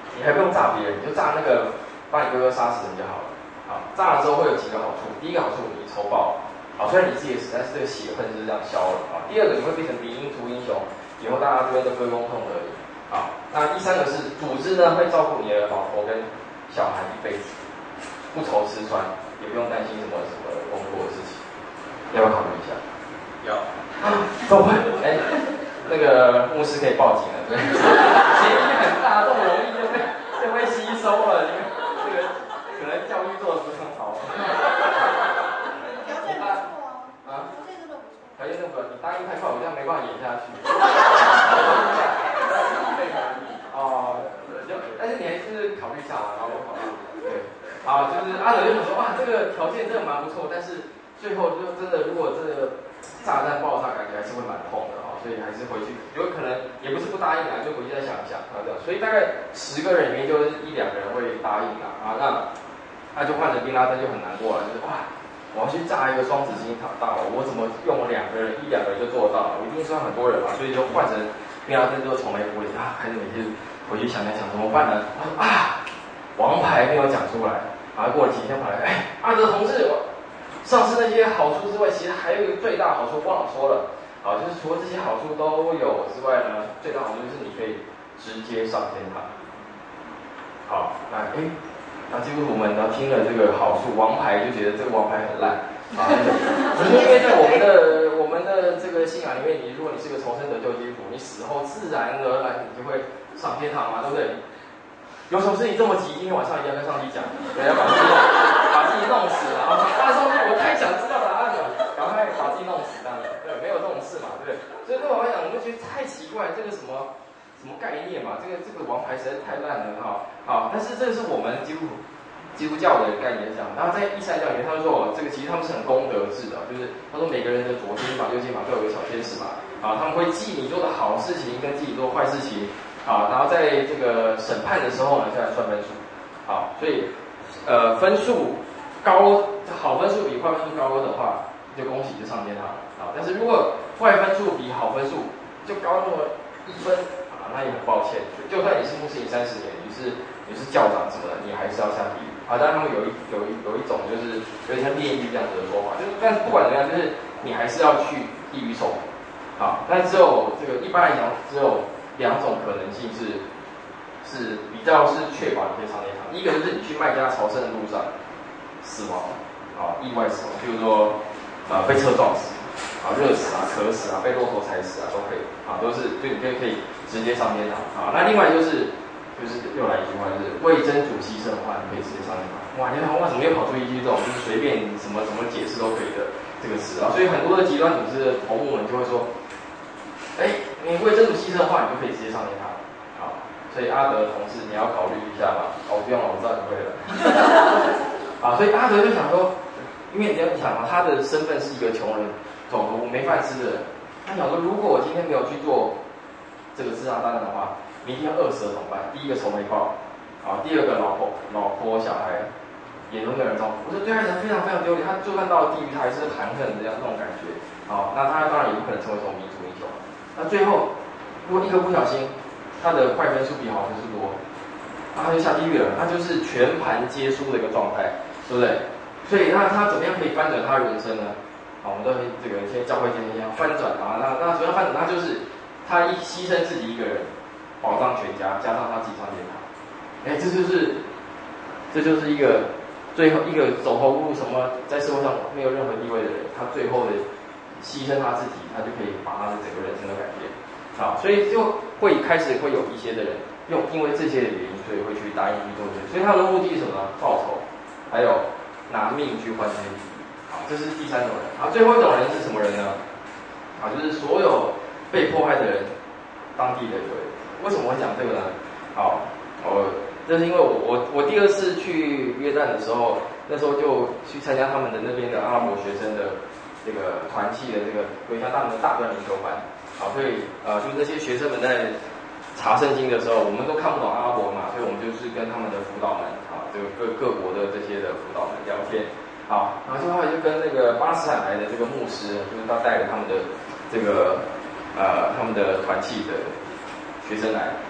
你还不用炸别人，你就炸那个把你哥哥杀死人就好了。好，炸了之后会有几个好处，第一个好处你仇报，好，虽然你自己死，但是这个血恨是这样消了啊。第二个你会变成民英图英雄，以后大家这边都歌功颂德你。好，那第三个是组织呢会照顾你的老婆跟小孩一辈子，不愁吃穿，也不用担心什么什么工作的事情，要不要考虑一下？ 要。 怎么会？哎，那个牧师可以报警了，对，嫌疑很大，这么容易就被就被吸收了，你们这个可能教育做的不是很好。 条件不错啊，条件真的不错。 条件真的不错，你答应太快，我这样没办法演下去。哦，就但是你还是考虑一下嘛，然后我考虑。对，啊，就是阿德就想说，哇，这个条件真的蛮不错，但是最后就真的如果这个炸弹爆炸，感觉还是会蛮痛的哈，所以还是回去有可能也不是不答应啊，就回去再想一想啊这样，所以大概十个人里面就是一两个人会答应啊，啊那那就换成宾拉登就很难过了，就是哇，我要去炸一个双子星塔大楼，我怎么用了两个人一两个人就做得到了？我一定是要很多人嘛，所以就换成宾拉登之后愁眉苦脸啊，开始每天回去想一想怎么办呢？他说啊，王牌没有讲出来，然后过了几天跑来，哎，阿德同志，上次那些好处之外，其实还有一个最大好处忘了说了，啊，就是除了这些好处都有之外呢，最大好处就是你可以直接上天堂。好，那哎，那基督徒们呢听了这个好处，王牌就觉得这个王牌很烂啊，因为在我们的我们的这个信仰里面，你如果你是个重生得救基督徒，你死后自然而然你就会上天堂嘛，对不对？有什么事情这么急？今天晚上一定要跟上帝讲，对，要把自己弄，把自己弄死，然后他说我太想知道答案了，赶快把自己弄死，这样子，对，没有这种事嘛，对不对？所以对我来讲，我们觉得太奇怪，这个什么什么概念嘛，这个这个王牌实在太烂了哈，好，但是这个是我们基督基督教的概念讲，然后在伊斯兰教里面，他说这个其实他们是很功德制的，就是他说每个人的左肩膀、右肩膀都有个小天使嘛，啊，他们会记你做的好事情跟记你做坏事情。好，然后在这个审判的时候呢，再来算分数。好，所以呃分数高，好分数比坏分数高的话，就恭喜就上天堂了。啊，但是如果坏分数比好分数就高那么一分啊，那也很抱歉，就算你是穆斯林三十年，你是你是教长什么的，你还是要下地狱。啊，当然他们有一有一有一种就是有点像炼狱这样子的说法，就是但是不管怎么样，就是你还是要去地狱受苦。好，但只有这个一般来讲只有两种可能性是是比较是确保你可以上天堂。一个就是你去麦加朝圣的路上死亡，啊，意外死亡，比如说呃被车撞死，啊热死啊、渴死啊、被骆驼踩死啊都可以，啊都是就你可以可以直接上天堂。啊，那另外就是就是又来一句话，就是为真主牺牲的话，你可以直接上天堂。哇，你看哇怎么又跑出一句这种就是随便什么什么解释都可以的这个词啊？所以很多的极端组织的头目们就会说。哎，你为真主牺牲的话，你就可以直接上天堂。好，所以阿德的同事你要考虑一下吧。哦，不用了，我知道你会了。啊，所以阿德就想说，因为你要想啊，他的身份是一个穷人，种族没饭吃的人。他想说，如果我今天没有去做这个自杀大战的话，明天饿死了怎么办？第一个愁眉报，啊，第二个老婆、老婆、小孩也都没有人照顾。我说对他来讲非常非常丢脸。他就算到了地狱，他还是含恨这样那种感觉。好，那他当然也不可能成为什么民族英雄。那最后，如果一个不小心，他的坏分数比好分数多，那他就下地狱了，他就是全盘皆输的一个状态，对不对？所以那他怎么样可以翻转他的人生呢？好，我们都这个现在教会今天一样翻转啊，那那怎么样翻转？他就是他一牺牲自己一个人，保障全家，加上他自己上天堂。哎，这就是这就是一个最后一个走投无路，什么在社会上没有任何地位的人，他最后的。牺牲他自己，他就可以把他的整个人生都改变，好，所以就会开始会有一些的人用因为这些的原因，所以会去答应去做这些，所以他们的目的是什么呢？报仇，还有拿命去换这些利益，好，这是第三种人。好，最后一种人是什么人呢？啊，就是所有被迫害的人，当地的人。为什么会讲这个呢？好，我这是因为我我我第二次去约旦的时候，那时候就去参加他们的那边的阿拉伯学生的。这个团契的这个有像他们的大专灵修班，好，所以呃，就是那些学生们在查圣经的时候，我们都看不懂阿拉伯嘛，所以我们就是跟他们的辅导们，啊，这个各各国的这些的辅导们聊天，啊，然后就后来就跟那个巴勒斯坦来的这个牧师，就是他带着他们的这个呃他们的团契的学生来，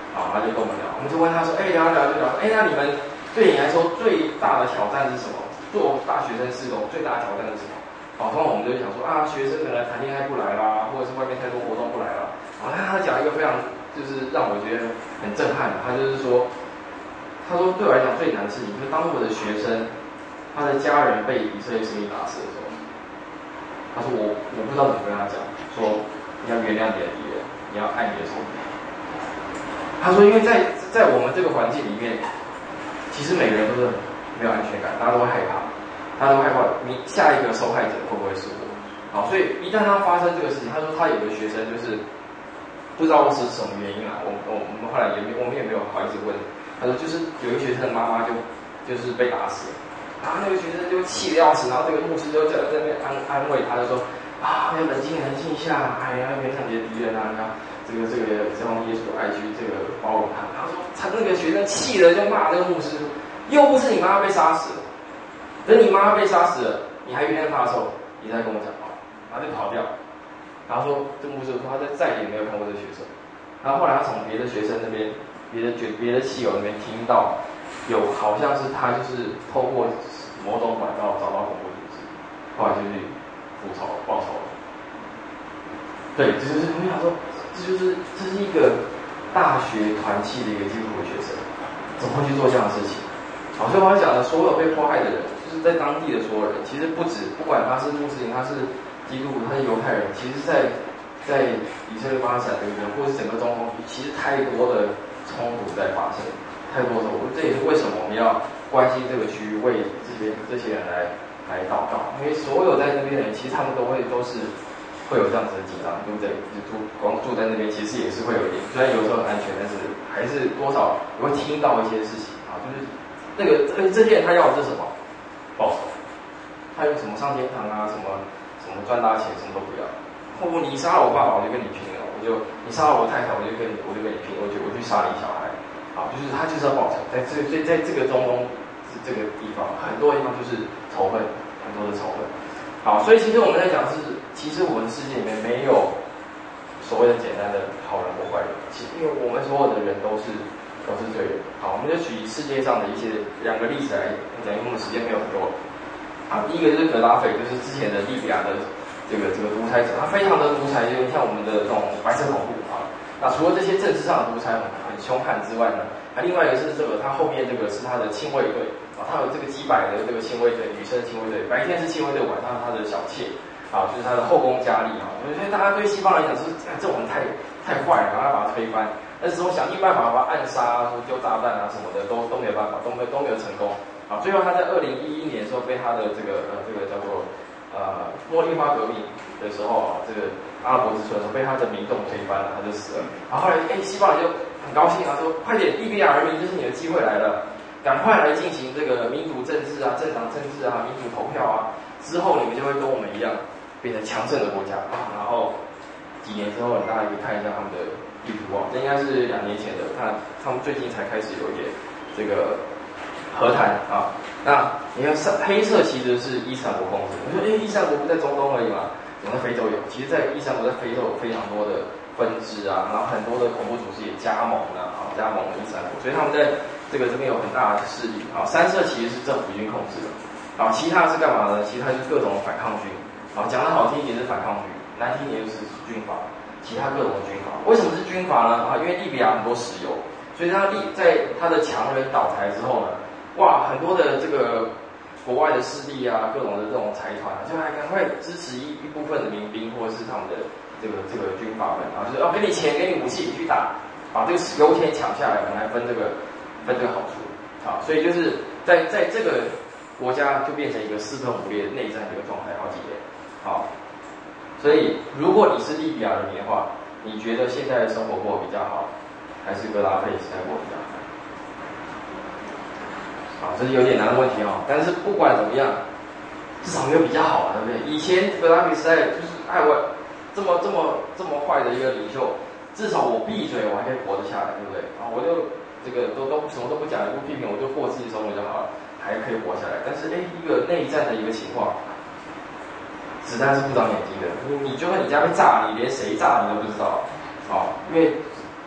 啊，他就跟我们聊，我们就问他说，哎，聊聊就聊，哎，那你们对你来说最大的挑战是什么？做大学生是种最大的挑战是什么？好，通常我们就会想说啊，学生可能谈恋爱不来啦，或者是外面太多活动不来啦。啊，他讲一个非常就是让我觉得很震撼的，他就是说，他说对我来讲最难的事情就是当我的学生，他的家人被以色列士兵打死的时候，他说我我不知道怎么跟他讲，说你要原谅你的敌人，你要爱你的仇敌。他说因为在在我们这个环境里面，其实每个人都是没有安全感，大家都会害怕。他都害怕，你下一个受害者会不会是我？好，所以一旦他发生这个事情，他说他有个学生就是不知道是什么原因啊，我我我们后来也没我们也没有好意思问。他说就是有一个学生的妈妈就就是被打死了，然后那个学生就气得要死，然后这个牧师就在在那边安安慰他，就说啊要冷静冷静一下，哎呀原谅你的敌人啊，然后这个这个只要耶稣爱去这个包容他。他说他那个学生气了就骂这个牧师，又不是你妈妈被杀死了。等你妈被杀死了，你还原谅他的时候，你再跟我讲话，然后就跑掉。然后说，这牧师说他在再也没有看过这个学生。然后后来他从别的学生那边、别的别别的亲友那边听到，有好像是他就是透过某种管道找到恐怖组织，后来就去复仇报仇了。对，这就是我想说，这就是这是一个大学团契的一个基督徒学生，怎么会去做这样的事情？好，所以我讲的所有被迫害的人，就是在当地的所有人，其实不止，不管他是穆斯林，他是基督徒，他是犹太人，其实在在以色列巴勒斯坦这边，或是整个中东，其实太多的冲突在发生，太多的冲突。这也是为什么我们要关心这个区域，为这些这些人来来祷告，因为所有在那边的人，其实他们都会都是会有这样子的紧张，对不对？就住光住在那边，其实也是会有一点，虽然有时候很安全，但是还是多少你会听到一些事情啊，就是。那个这这些人他要的是什么？报酬。他有什么上天堂啊，什么什么赚大钱，什么都不要。或不你杀了我爸爸，我就跟你拼了；我就你杀了我太太，我就跟你我就跟你拼，我就我去杀你小孩。好，就是他就是要报酬。在这在在这个中东这个地方，很多地方就是仇恨，很多的仇恨。好，所以其实我们在讲是，其实我们的世界里面没有所谓的简单的好人或坏人，其实因为我们所有的人都是。都是罪人。好，我们就举世界上的一些两个例子来讲，因为我们时间没有很多。啊，第一个就是格达菲，就是之前的利比亚的这个这个独裁者，他非常的独裁，就像我们的这种白色恐怖啊。那除了这些政治上的独裁很很凶悍之外呢，那另外一个是这个，他后面这个是他的亲卫队啊，他有这个几百的这个亲卫队，女生亲卫队，白天是亲卫队，晚上他的小妾啊，就是他的后宫佳丽啊。所以大家对西方来讲是这种人太太坏了，然后把他推翻。但是我想尽办法把他暗杀、说丢炸弹啊什么的，都都没有办法，都没都没有成功。啊，最后他在二零一一年的时候被他的这个呃这个叫做呃茉莉花革命的时候啊，这个阿拉伯之春的时候被他的民众推翻了，他就死了。然后后来哎，西方人就很高兴啊，说快点，利比亚人民，这是你的机会来了，赶快来进行这个民主政治啊、政党政治啊、民主投票啊，之后你们就会跟我们一样变成强盛的国家啊。然后几年之后，大家可以看一下他们的。地图啊，这应该是两年前的，看他们最近才开始有一点这个和谈啊。那你看黑色其实是伊斯兰国控制，你说哎，伊斯兰国不在中东而已嘛？怎么在非洲有？其实，在伊斯兰国在非洲有非常多的分支啊，然后很多的恐怖组织也加盟了啊，加盟了伊斯兰国，所以他们在这个这边有很大的势力啊。三色其实是政府军控制的啊，其他是干嘛呢？其他就是各种反抗军啊，讲得好听一点是反抗军，难听一点就是军阀。其他各种的军阀，为什么是军阀呢？啊，因为利比亚很多石油，所以他利在他的强人倒台之后呢，哇，很多的这个国外的势力啊，各种的这种财团，就还赶快支持一一部分的民兵或者是他们的这个这个军阀们啊，就是要给你钱，给你武器，你去打，把这个油田抢下来，我们来分这个分这个好处啊，所以就是在在这个国家就变成一个四分五裂内战的一个状态，好几年，好。所以，如果你是利比亚人民的话，你觉得现在的生活过得比较好，还是格达费时代过得比较好？啊，这是有点难的问题哦。但是不管怎么样，至少没有比较好啊，对不对？以前格达费时代就是爱我这么这么这么坏的一个领袖，至少我闭嘴，我还可以活得下来，对不对？啊，我就这个都都什么都不讲，也不批评，我就过自己生活就好了，还可以活下来。但是，哎，一个内战的一个情况。子弹是不长眼睛的，你你就算你家被炸，你连谁炸你都不知道，啊，因为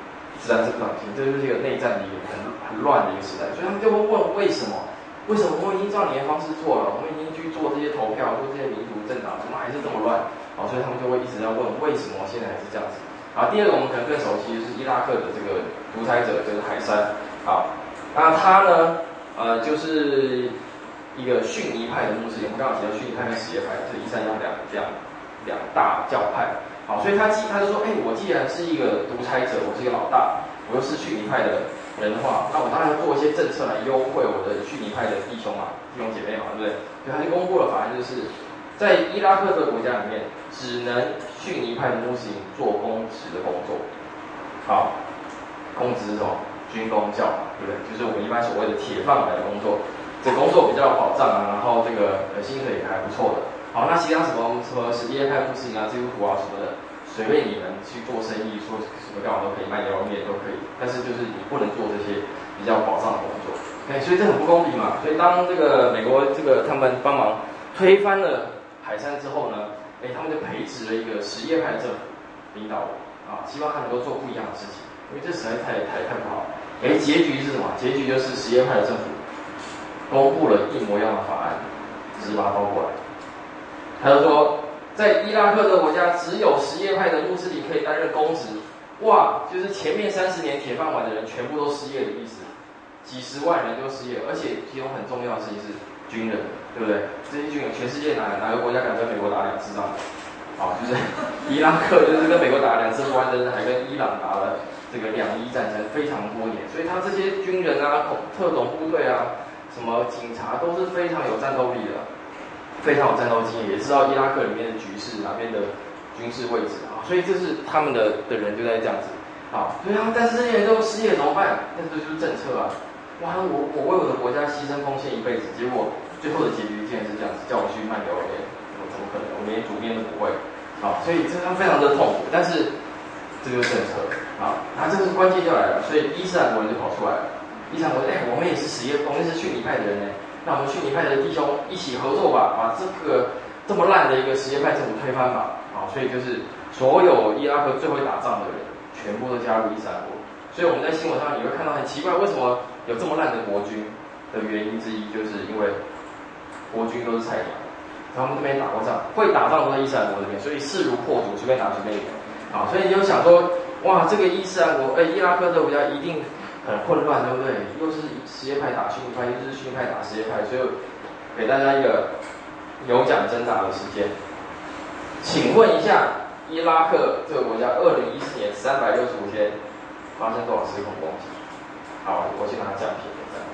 自然是不长进，这就是一个内战的一个很很乱的一个时代，所以他们就会问为什么？为什么我们已经照你的方式做了，我们已经去做这些投票，做这些民主政党，怎么还是这么乱？好，所以他们就会一直要问为什么现在还是这样子。好，第二个我们可能更熟悉就是伊拉克的这个独裁者，就是海珊。好，那他呢，呃，就是一个逊尼派的穆斯林。我们刚刚提到逊尼派跟什叶派是伊斯兰教两两两大教派。好，所以他既他就说，哎，我既然是一个独裁者，我是一个老大，我又是逊尼派的人的话，那我当然要做一些政策来优惠我的逊尼派的弟兄嘛、弟兄姐妹嘛，对不对？所以他就公布了法案，就是在伊拉克这个国家里面，只能逊尼派的穆斯林做公职的工作。好，公职是什么？军公教嘛，对不对？就是我们一般所谓的铁饭碗的工作，这工作比较有保障啊，然后这个呃薪水也还不错的。好，那其他什么什么什叶派穆斯林啊、基督徒啊什么的，随便你们去做生意，说什么干嘛都可以，卖牛肉面都可以，但是就是你不能做这些比较保障的工作。哎，所以这很不公平嘛。所以当这个美国这个他们帮忙推翻了海珊之后呢，哎，他们就培植了一个什叶派的政府领导人啊，希望他能够做不一样的事情，因为这实在太太太不好。哎，结局是什么？结局就是什叶派的政府公布了一模一样的法案，只是把它包过来。他就说，在伊拉克这个国家，只有什叶派的穆斯林可以担任公职。哇，就是前面三十年铁饭碗的人全部都失业的意思，几十万人都失业，而且其中很重要的事情是军人，对不对？这些军人，全世界哪哪个国家敢跟美国打两次仗？啊，就是伊拉克就是跟美国打了两次不完，真的还跟伊朗打了这个两伊战争，非常多年。所以他这些军人啊、特种部队啊、什么警察都是非常有战斗力的。非常有战斗经验，也知道伊拉克里面的局势，哪边的军事位置啊，所以这是他们的的人就在这样子啊，对啊，但是这些人都失业怎么办？但是这就是政策啊，哇，我我为我的国家牺牲奉献一辈子，结果最后的结局竟然是这样子，叫我去卖牛肉面，我怎么可能？我连煮面都不会啊，所以这他非常的痛苦，但是这就是政策啊，那这个关键就来了，所以伊斯兰国人就跑出来了，伊斯兰国人，哎，我们也是什叶，我们也是逊尼派的人呢。那我们逊尼派的弟兄一起合作吧，把这个这么烂的一个什叶派政府推翻吧，啊，所以就是所有伊拉克最会打仗的人，全部都加入伊斯兰国。所以我们在新闻上你会看到很奇怪，为什么有这么烂的国军的原因之一，就是因为国军都是菜鸟，他们这边打过仗，会打仗都在伊斯兰国这边，所以势如破竹，随便打随便赢，啊，所以你就想说，哇，这个伊斯兰国，哎，伊拉克这个国家一定很混乱，对不对？又是什叶派打逊尼派，又是逊尼派打什叶派，所以给大家一个有奖征答的时间。请问一下，伊拉克这个国家二零一四年三百六十五天发生多少次恐攻击？好，我先拿奖品。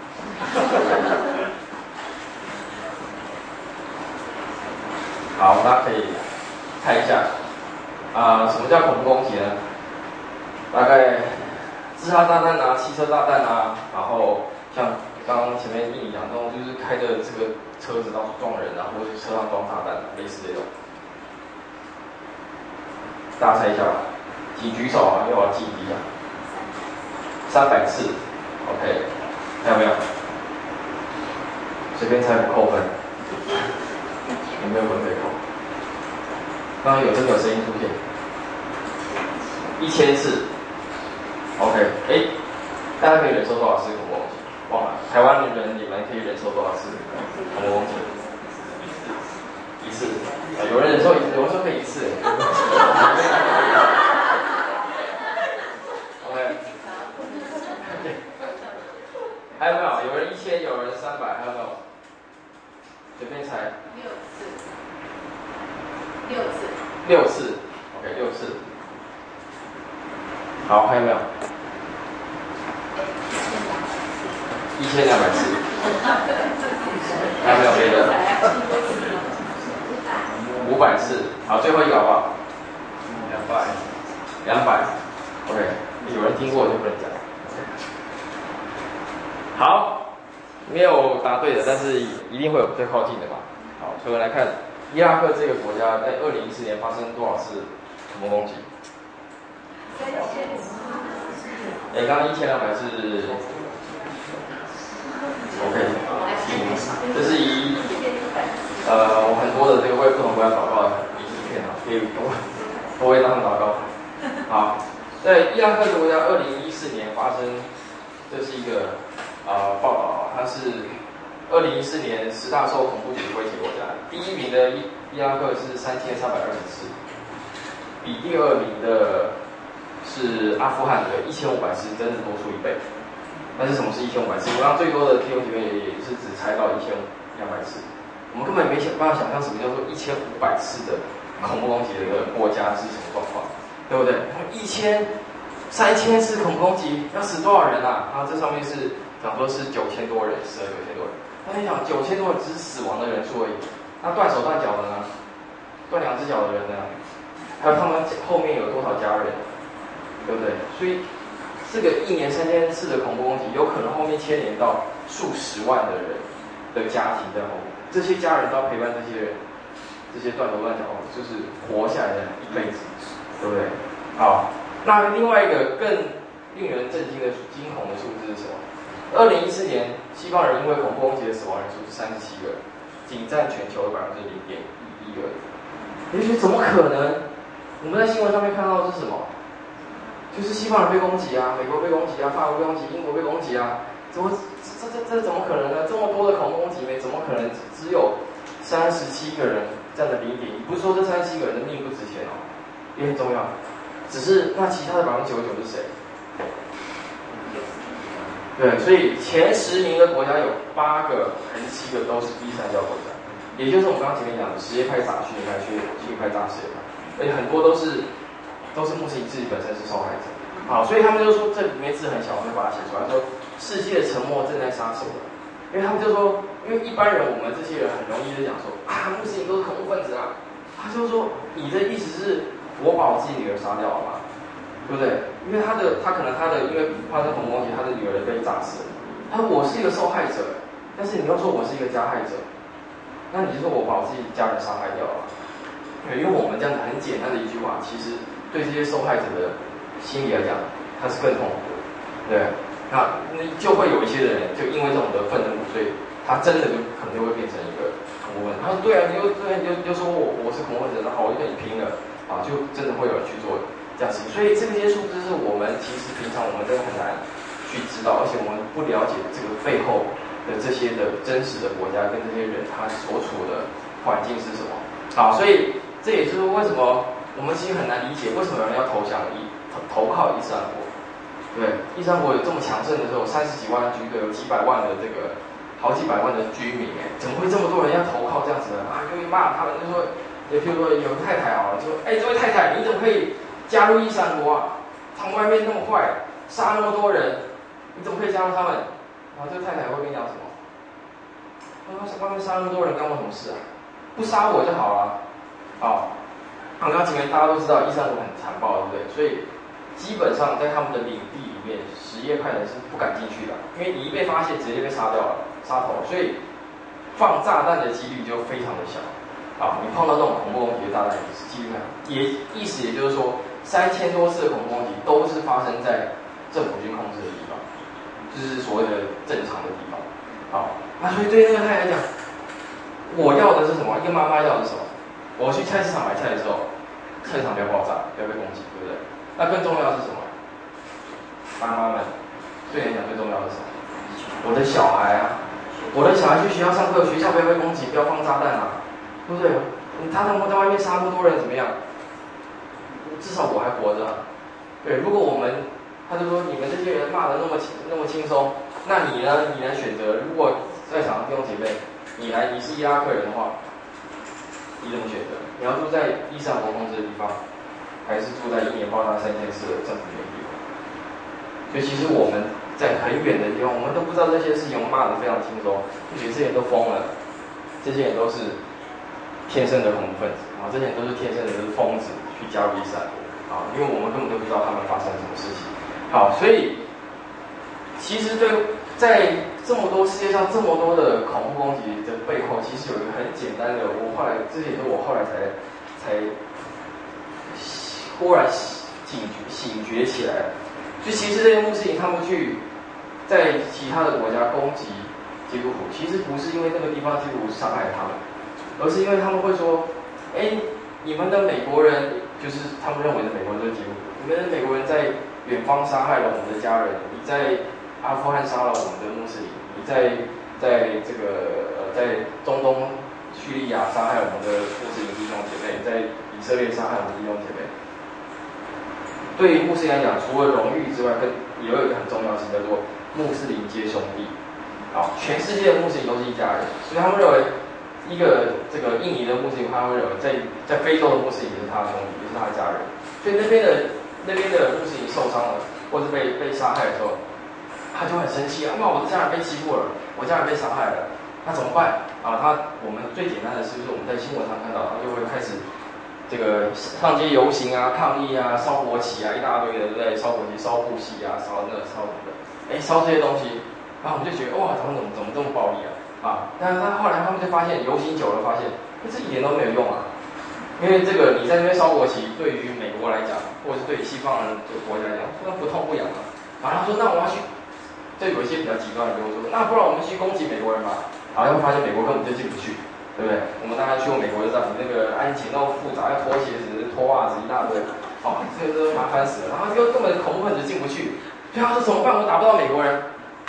好，大家可以看一下啊、呃，什么叫恐怖攻击呢？大概自杀炸弹啊、汽车炸弹啊，然后像刚刚前面印尼讲那种，就是开着这个车子到处撞人啊，或者是车上装炸弹，类似这种。大家猜一下吧，请举手啊，因为我要记一下。三百次 ，OK， 还有没有？随便猜不扣分，有没有分可以扣？刚刚有真的有声音出现，一千次。OK， 哎，大家可以忍受多少次恐怖攻击？忘了，台湾人你们可以忍受多少次恐怖攻击？一次，啊，有人忍受一次，有人说可以一次。OK， 还有没有？有人一千，有人三百，还有没有？随便猜。 六次。六次。 六次 ，OK， 六次。好，还有没有？一千两百次。还有没有别的？五百次。好，最后一个好不好？两百。两百。OK， 有人听过就不能讲。好，没有答对的，但是一定会有最靠近的吧。好，所以我们来看伊拉克这个国家在二零一四年发生多少次恐怖攻击？哎，刚刚一千两百是 OK， 这是以呃我很多的这个为不同国家祷告的影片啊，可以多多为他们祷告。好，在伊拉克这个国家，二零一四年发生，这是一个啊、呃、报道啊，它是二零一四年十大受恐怖主义威胁国家，第一名的伊伊拉克是三千三百二十次，比第二名的是阿富汗的一千五百次，真的多出一倍。但是什么是一千五百次？我让最多的弟兄姐妹也也是只猜到一千两百次，我们根本没想办法想象什么叫做一千五百次的恐怖攻击的一个国家是什么状况，对不对？一千、三千次恐怖攻击要死多少人啊？然后这上面是讲说是九千多人，死了九千多人。那你想九千多人只是死亡的人数而已，那断手断脚的呢？断两只脚的人呢？还有他们后面有多少家人，对不对？所以这个一年三千次的恐怖攻击，有可能后面牵连到数十万的人的家庭在后面，这些家人都要陪伴这些人。这些断手断脚就是活下来的一辈子，对不对？好，那另外一个更令人震惊的惊恐的数字是什么？二零一四年，西方人因为恐怖攻击的死亡人数是三十七个人，仅占全球的百分之零点一一而已。你就觉得怎么可能？我们在新闻上面看到的是什么？就是西方人被攻击啊，美国被攻击啊，法国被攻击，英国被攻击啊，怎么这这这这怎么可能呢？这么多的恐怖攻击，怎么可能只有三十七个人？占了零点一，不是说这三十七个人的命不值钱哦，也很重要。只是那其他的百分之九十九是谁？对，所以前十名的国家有八个还是七个都是伊斯兰教国家，也就是我们刚刚前面讲的什叶派、杂逊派、逊逊派、大什叶派，而且很多都是都是穆斯林自己本身是受害者。好，所以他们就说这里面字很小，我会把它写出来，说世界的沉默正在杀手。因为他们就说，因为一般人我们这些人很容易就讲说啊，穆斯林都是恐怖分子啊。他就说，你的意思是我把我自己女儿杀掉了吗？对不对？因为他的他可能他的因为发生恐怖攻击，他的女儿被炸死了。他说我是一个受害者，但是你又说我是一个加害者，那你就说我把我自己家人杀害掉了。对，因为我们这样子很简单的一句话，其实对这些受害者的心理来讲，他是更痛苦的，对。那就会有一些的人，就因为这种的愤怒，所以他真的就可能就会变成一个恐怖分子。他说：“对啊，你就对啊，你就你就说我我是恐怖分子，那好，我就跟你拼了啊！”就真的会有人去做这样事情。所以这些数字是我们其实平常我们真的很难去知道，而且我们不了解这个背后的这些的真实的国家跟这些人他所处的环境是什么。好，所以这也就是为什么我们其实很难理解为什么有人要投降伊投投靠伊斯兰国。对，伊斯兰国有这么强盛的时候，三十几万的军队，有几百万的这个，好几百万的居民，哎，怎么会这么多人要投靠这样子呢？啊，就会骂他们，就说，也譬如说有个太太好了，就说，哎，这位太太，你怎么可以加入伊斯兰国啊？他们外面那么坏，杀那么多人，你怎么可以加入他们？然后这个太太会跟你讲什么？他说外面杀那么多人，干我什么事啊？不杀我就好了。好，刚刚前面大家都知道，伊斯兰国很残暴，对不对？所以基本上在他们的领地里面，什叶派人是不敢进去的，因为你一被发现，直接被杀掉了，杀头，所以放炸弹的几率就非常的小。啊，你碰到这种恐怖攻击的炸弹，几率很也意思也就是说，三千多次的恐怖攻击都是发生在政府军控制的地方，就是所谓的正常的地方。好，那所以对那个太太来讲，我要的是什么？一个妈妈要的是什么？我去菜市场买菜的时候，菜市场不要爆炸，不要被攻击，对不对？那更重要的是什么？妈妈们，对你来讲最重要的是什么？我的小孩啊，我的小孩去学校上课，学校不要被攻击，不要放炸弹啊，对不对？他他们在外面杀那么多人怎么样？至少我还活着、啊。对，如果我们，他就说你们这些人骂得那么那么轻松，那你呢？你能选择？如果在场的弟兄姐妹，你来，你是伊拉克人的话，你怎么选择？你要住在伊斯兰国控制的地方？还是住在一年爆炸三件事的政府原地，所以其实我们在很远的地方，我们都不知道这些事情，我们骂得非常轻松，就觉得这些人都疯了，这些人都是天生的恐怖分子啊，这些人都是天生的是疯子去加入伊斯兰国啊，因为我们根本都不知道他们发生什么事情。好，所以其实对在这么多世界上这么多的恐怖攻击的背后，其实有一个很简单的，我后来这也是我后来才才。忽然醒觉醒觉起来了，就其实这些穆斯林他们去在其他的国家攻击基督徒，其实不是因为那个地方基督徒伤害他们，而是因为他们会说，哎，你们的美国人就是他们认为的美国人就是基督徒，你们的美国人在远方杀害了我们的家人，你在阿富汗杀了我们的穆斯林，你在在这个呃在中东叙利亚杀害我们的穆斯林弟兄姐妹，在以色列杀害我们的弟兄姐妹。对于穆斯林来讲，除了荣誉之外，更也有一个很重要的事叫做穆斯林皆兄弟。好，全世界的穆斯林都是一家人，所以他们认为一个这个印尼的穆斯林，他会认为在在非洲的穆斯林也是他的兄弟，也是他的家人。所以那边的那边的穆斯林受伤了，或是被被杀害的时候，他就很生气啊！哇，我的家人被欺负了，我家人被杀害了，那怎么办啊？他我们最简单的是，就是我们在新闻上看到，他就会开始这个上街游行啊、抗议啊、烧国旗啊，一大堆的，对不对？烧国旗、烧布戏啊、烧那烧什么的，哎，烧这些东西，然后我们就觉得哇，他们怎么怎么这么暴力啊？啊，但是他后来他们就发现，游行久了发现，这一点都没有用啊。因为这个你在那边烧国旗，对于美国来讲，或者是对于西方人的国家来讲，那不痛不痒啊。然后他说，那我要去，就有一些比较极端的人说，那不然我们去攻击美国人吧？然后会发现美国根本就进不去，对不对？我们大家去过美国就知道，你那个安检那么复杂，要脱鞋子、脱袜子一大堆，哦，这个都麻烦死了。然后又根本恐怖分子进不去，所以他说怎么办？我打不到美国人。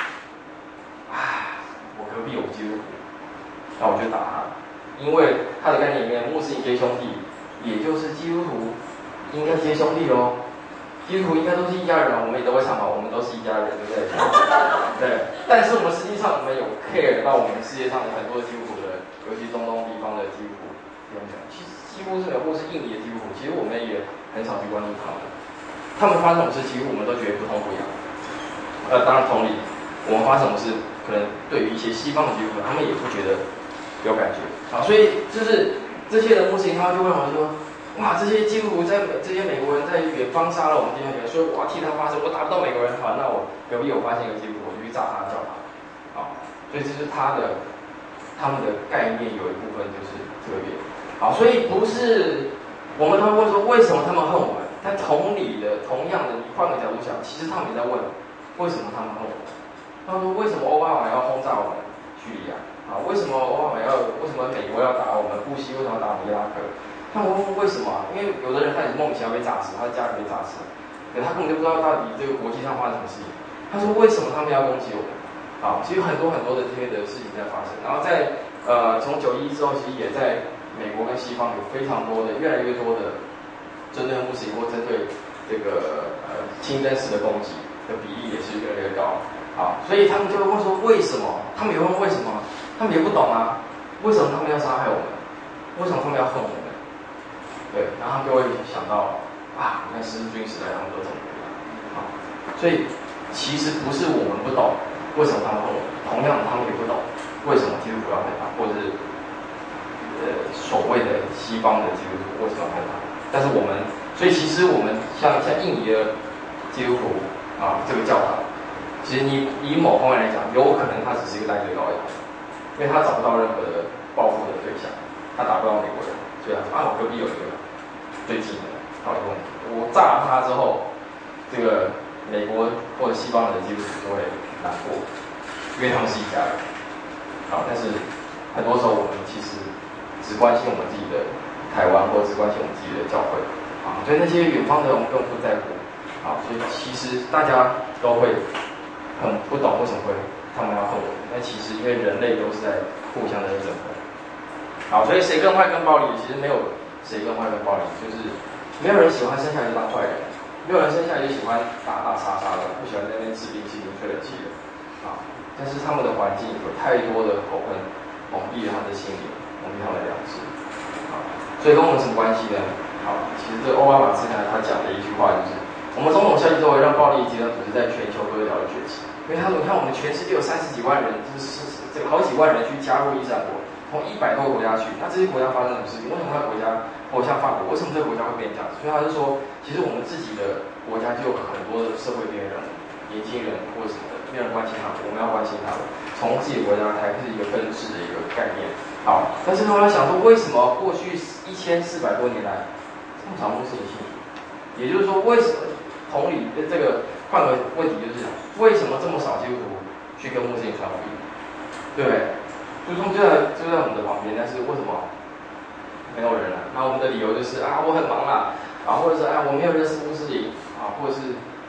唉，我隔壁有基督徒，那我就打他。因为他的概念里面，穆斯林皆兄弟，也就是基督徒应该皆兄弟喽。基督徒应该都是一家人，我们也都会唱嘛，我们都是一家人，对不对？对。但是我们实际上，我们有 care 到我们世界上的很多基督徒的，尤其中东地方的基督徒，其实几乎是没有，或是印尼的基督徒，其实我们也很少去关注他们。他们发生什么事，其实我们都觉得不痛不痒。呃，当然同理，我们发生什么事，可能对于一些西方的基督徒，他们也不觉得有感觉。好，所以就是这些人穆斯林，他就会认为说，哇，这些基督徒在这些美国人在远方杀了我们弟兄姐妹，所以我要替他发声，我打不到美国人，好，那我隔壁我发现一个基督徒，我就去炸他叫他，好，所以这是他的他们的概念有一部分就是这个原因。好，所以不是我们他会问说为什么他们恨我们，但同理的同样的，你换个角度想，其实他们也在问为什么他们恨我们。他们说为什么奥巴马要轰炸我们叙利亚？啊，为什么奥巴马要？为什么美国要打我们？布希为什么要打我们伊拉克？他们问为什么？因为有的人他也是莫名其妙被炸死，他的家人被炸死，对，他根本就不知道到底这个国际上发生什么事情。他说为什么他们要攻击我们？啊，其实很多很多的这些的事情在发生。然后在呃从九一之后，其实也在美国跟西方有非常多的、越来越多的针对穆斯林或针对这个呃清真寺的攻击的比例也是越来越高。好，所以他们就会问说为什么？他们也问为什么？他们也不懂啊，为什么他们要杀害我们？为什么他们要恨我们？对，然后他们就会想到啊，你看十字军时代他们都怎么样？好，所以其实不是我们不懂为什么他们恨我们，同样的他们也不懂为什么基督徒要恨他，或者是呃所谓的西方的基督徒为什么要恨他？但是我们，所以其实我们像像印尼的基督徒啊，这个教堂。其实你以某方面来讲，有可能他只是一个代罪羔羊，因为他找不到任何的报复的对象，他打不到美国人，所以他说啊，我隔壁有一个最近的，好有问题，我炸了他之后，这个美国或者西方人的基督徒就会难过，因为他们是一家人。好，但是很多时候我们其实只关心我们自己的台湾，或者只关心我们自己的教会，啊，所以那些远方的我们根本不在乎，啊，所以其实大家都会。很不懂为什么会他们要恨我们，那其实因为人类都是在互相的憎恨。好，所以谁更坏更暴力，其实没有谁更坏更暴力，就是没有人喜欢生下来就当坏人，没有人生下来就喜欢打打杀杀的，不喜欢在那边吃冰淇淋吹冷气的。啊，但是他们的环境有太多的口恨，蒙蔽了他们的心灵，蒙蔽他们的良知。啊，所以跟我们什么关系呢？好，其实这奥巴马之前他讲的一句话就是。我们总统下去之后，让暴力极端组织在全球都会了崛起。因为他说，你看我们全世界有三十几万人，就是这个好几万人去加入伊斯兰国，从一百多个国家去，那这些国家发生什么事情？为什么那个国家，或像法国，为什么这个国家会变这样子？所以他就说，其实我们自己的国家就有很多的社会边缘人、年轻人或者什么的，没有人关心他们，我们要关心他们。从自己的国家才是一个根治的一个概念。好，但是他们想说，为什么过去一千四百多年来这么少穆斯林信徒？也就是说，为什么？同理，这个换个问题就是，为什么这么少基督徒去跟穆斯林传福音？对不对？就从就在就在我们的旁边，但是为什么没有人啊？那我们的理由就是啊，我很忙啦，啊，或者是啊，我没有认识穆斯林啊，或者是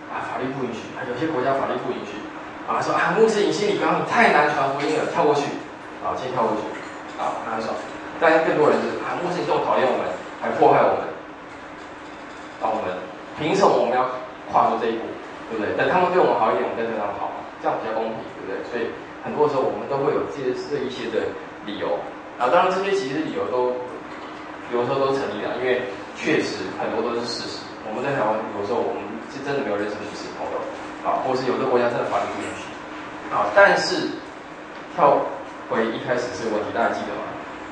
啊，法律不允许，啊，有些国家法律不允许，啊，说啊，穆斯林心里刚你太难传福音了，跳过去，啊，先跳过去，啊，他说，但是更多人是啊，穆斯林这么讨厌我们，还迫害我们，啊，我们凭什么我们要跨出这一步，对不对？等他们对我们好一点，我们再对他们好，这样比较公平，对不对？所以很多时候我们都会有这些这一些的理由，啊，当然这些其实理由都有时候都成立了，因为确实很多都是事实。我们在台湾有时候我们是真的没有认识穆斯林朋友，啊，或是有的国家真的法律不允许，啊，但是跳回一开始这个问题，大家记得吗？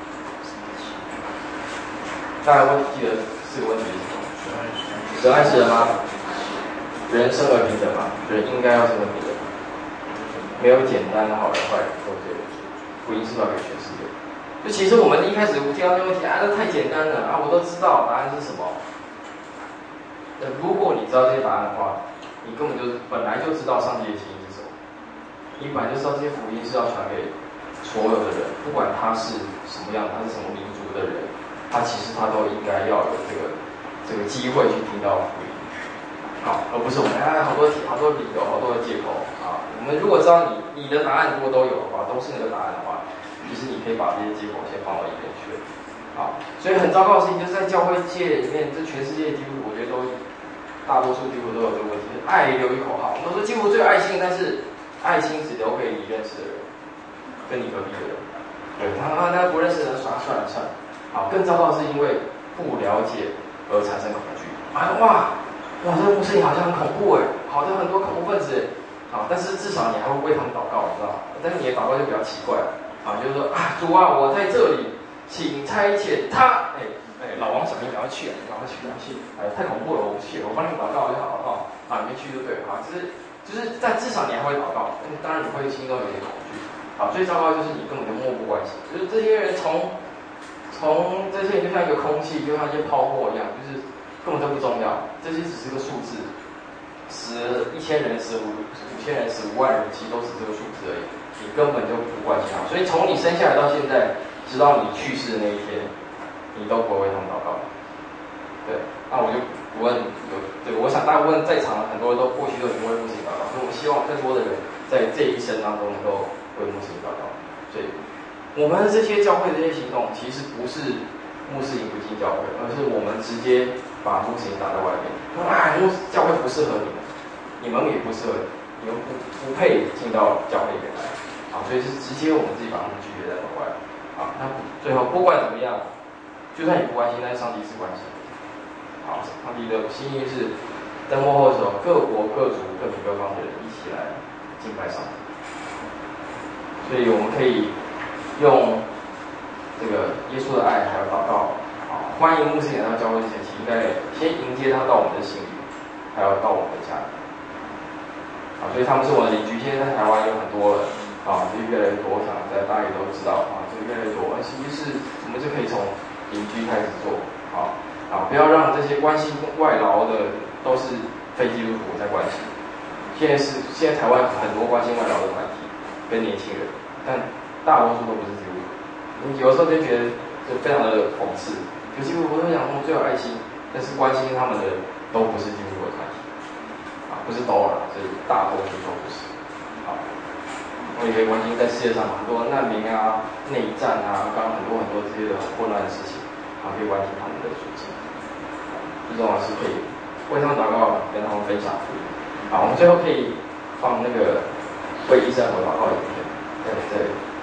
大家会记得这个问题是什么？神爱世人吗？人生而平等吗？人应该要生而平等吗？没有简单的好的坏的，都对。福音是要给全世界。就其实我们一开始听到这个问题，啊，这太简单了啊，我都知道答案是什么。如果你知道这些答案的话，你根本就本来就知道上帝的心意是什么。你本来就知道这些福音是要传给所有的人，不管他是什么样，他是什么民族的人，他其实他都应该要有这个这个机会去听到福音，好，而不是我们哎好多好多理由，好多的借口啊。我们如果知道你你的答案如果都有的话，都是那个答案的话，其实你可以把这些借口先放到一边去。好，所以很糟糕的事情就是在教会界里面，这全世界几乎我觉得都大多数几乎都有这个问题，就是爱留一口好。我们说几乎最有爱心，但是爱心只留给你认识的人，跟你隔壁的人。对，他那不认识的人耍算了算了。好，更糟糕的是因为不了解而产生恐惧。啊哇哇，这个穆斯林好像很恐怖哎，好像很多恐怖分子哎。好，但是至少你还会为他们祷告，你知道吗？但是你的祷告就比较奇怪啊，就是说啊，主啊，我在这里，请差遣他。哎哎，老王小明赶快去啊，赶快去，赶快去！哎，太恐怖了，我不去，我帮你们祷告就好了哈。啊，你们去就对了啊，就是就是，但至少你还会祷告，当然你会心中有点恐惧。好，最糟糕就是你根本就漠不关心，就是这些人从从这些人就像一个空气，就像一些泡沫一样，就是根本都不重要，这些只是个数字，死一千人、死五五千人、死五万人，其实都是这个数字而已，你根本就不关心他。所以从你生下来到现在，直到你去世的那一天，你都不会为他们祷告。对，那我就不问有对，我想大部分在场的很多人都过去都已经为穆斯林祷告，所以我们希望更多的人在这一生当中能够为穆斯林祷告。所以我们的这些教会的这些行动，其实不是穆斯林不进教会，而是我们直接把穆斯林打在外面。说啊，穆斯教会不适合你们，你们也不适合，你们不不配进到教会里面来。啊，所以是直接我们自己把他们拒绝在门外。啊，那最后不管怎么样，就算你不关心，但是上帝是关心的。好，上帝的心意是在末后的时候，各国各族各民各方的人一起来敬拜上帝。所以我们可以用这个耶稣的爱还有祷告，啊，欢迎穆斯林来到教会之前，其实应该先迎接他到我们的心里，还有到我们的家里。啊，所以他们是我的邻居，现在在台湾有很多了，啊，就越来越多，我想在大家也都知道，啊，就越来越多。其实是我们就可以从邻居开始做，啊啊，不要让这些关心外劳的都是非基督徒在关心。现在是现在台湾很多关心外劳的团体跟年轻人，但大多数都不是基督徒。你有时候就觉得就非常的讽刺，有基督徒都讲他们最有爱心，但是关心他们的都不是基督徒的团体，啊，不是都了，所以大多数都不是。好，我们也可以关心在世界上很多难民啊、内战啊，刚刚很多很多这些的混乱的事情，啊，可以关心他们的处境。最重要的是可以为他们祷告，跟他们分享福音。好，我们最后可以放那个为伊斯兰国祷告的影片，在在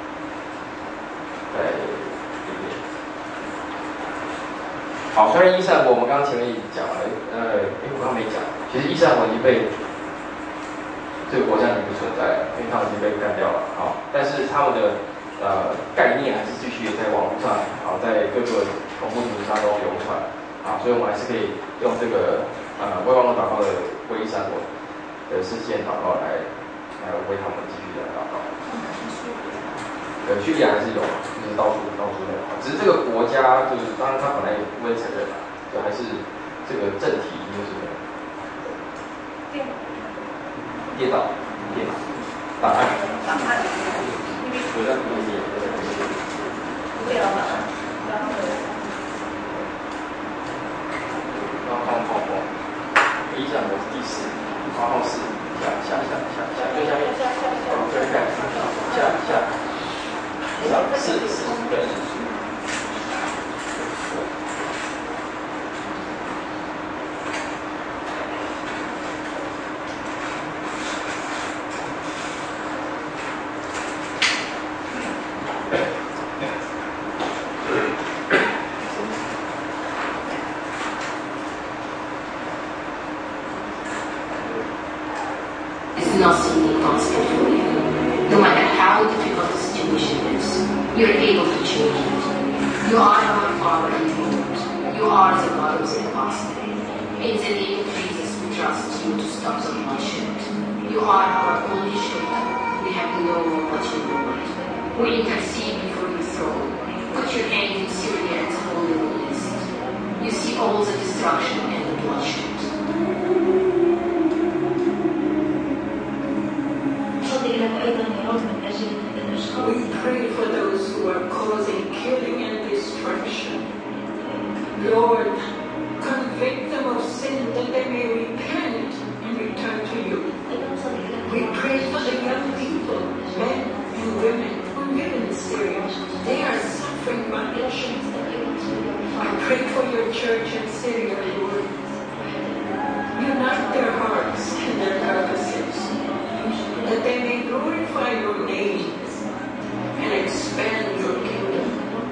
在里面。好，虽然伊斯兰国我们刚刚前面已经讲了，呃，因为我刚刚没讲，其实伊斯兰国已经被这个国家已经不存在了，因为他们已经被干掉了。好，但是他们的呃概念还是继续在网络上，好，在各个恐怖组织上都流传。啊，所以我们还是可以用这个呃为网络祷告的为伊斯兰国的事件祷告来来为他们继续的祷告。呃，叙利亚还是有，就是到处到处都有，只是这个国家就是当然他本来也不会承认嘛，就还是这个政体就是跌倒跌倒档案档案，我在不理解，对了档案，然后刚刚跑过，伊斯兰国是第四， 然后是下下下下下最下面，对对，下下上四四对。 Nothing impossible for you. No matter how difficult the situation is, you're able to change it. You are our Father in heaven. You are the God of the impossible. In the name of Jesus, we trust you to stop the bloodshed. You are our only shelter. We have no one but you, Lord. We intercede before your throne. Put your hand in Syria and the Holy List. You see all the destruction and the bloodshed. We pray for those who are causing killing and destruction. Lord, convict them of sin that they may repent and return to you. We pray for the young people, men and women who live in Syria. They are suffering much. I pray for your church in Syria, Lord. Unite their hearts and their purposes, that they may glorify your name and expand your kingdom.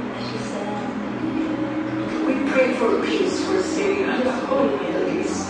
We pray for peace for Syria and the whole Middle East.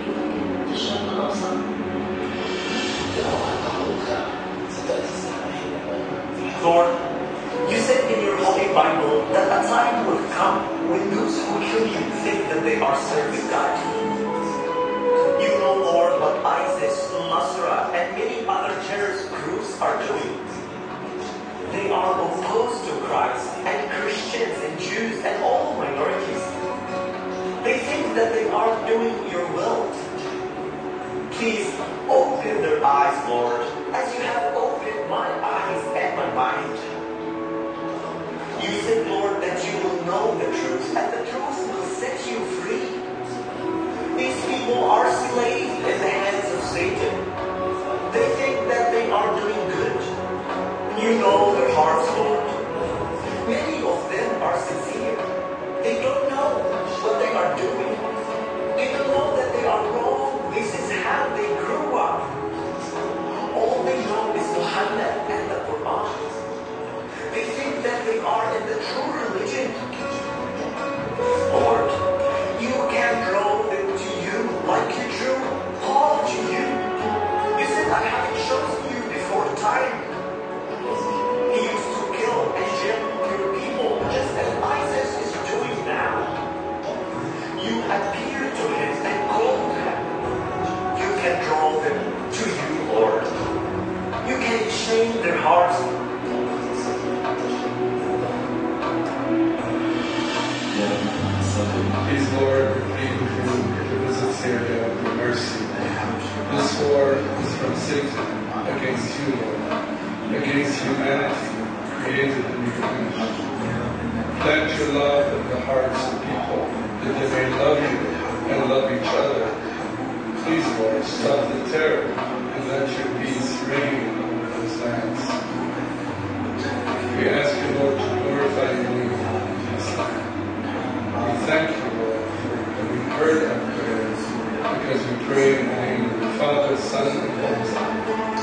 Lord, you said in your Holy Bible that a time will come when those who kill you think that they are serving God. You know, Lord, what ISIS, Nusra, and many other terrorist groups are doing. They are opposed to Christ and Christians and Jews and all minorities. They think that they are doing your will. Please open their eyes, Lord, as you have opened my eyes and my mind. You said, Lord, that you will know the truth, and the truth will set you free. These people are slaves in the hands of Satan. They think that they are doing good. You know their hearts, Lord. Many of them are sincere. They don't know what they are doing. They don't know that they are wrong. This is how they grew up. All they know is Muhammad and the Quran. They think that they are in the true religion. Lord, you can draw them to you like you drew Paul to you. You said, I haven't chosen you before time. He used to kill and jail your people just as ISIS is doing now. You appeared to him and called him. You can draw them to you, Lord. You can change their hearts. Please, Lord, plead with you to visit Syria with mercy. This war is from Satan against you, Lord, against humanity created in your image. Plant your love in the hearts of people, that they may love you and love each other. Please, Lord, stop the terror and let your peace reign over those lands. We ask you, Lord, to glorify your name in this land. We thank you, Lord, for that we've heard our prayers, because we pray in the name of the Father, Son, and Holy Spirit.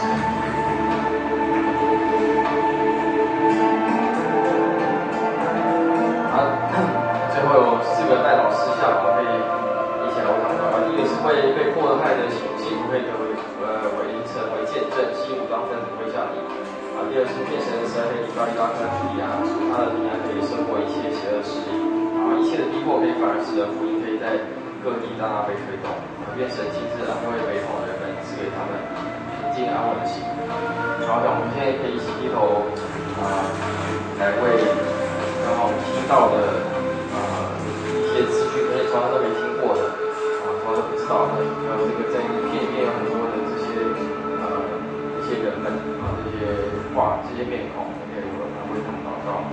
最后有四个代祷事项，我们可以一起来为他们祷告。第一个是为被迫害的信信徒可以得为呃为成为见证，西武当分子归向你。啊，第二是变神的神可以到伊拉克叙利亚，他的平安可以胜过一切邪恶势力。然后一切的逼迫可以反而使得福音可以在各地大大被推动，变神亲自安慰悲痛的人们，赐给他们平静安稳的心。然后让我们现在可以一起低头啊、呃，来为然后我们听到的。 一些资讯可以从来都没听过的，啊，从来都不知道的，还有这个在影片里面有很多的这些呃这些人们啊，这些画、这些面孔，可以为他们为他们祷告。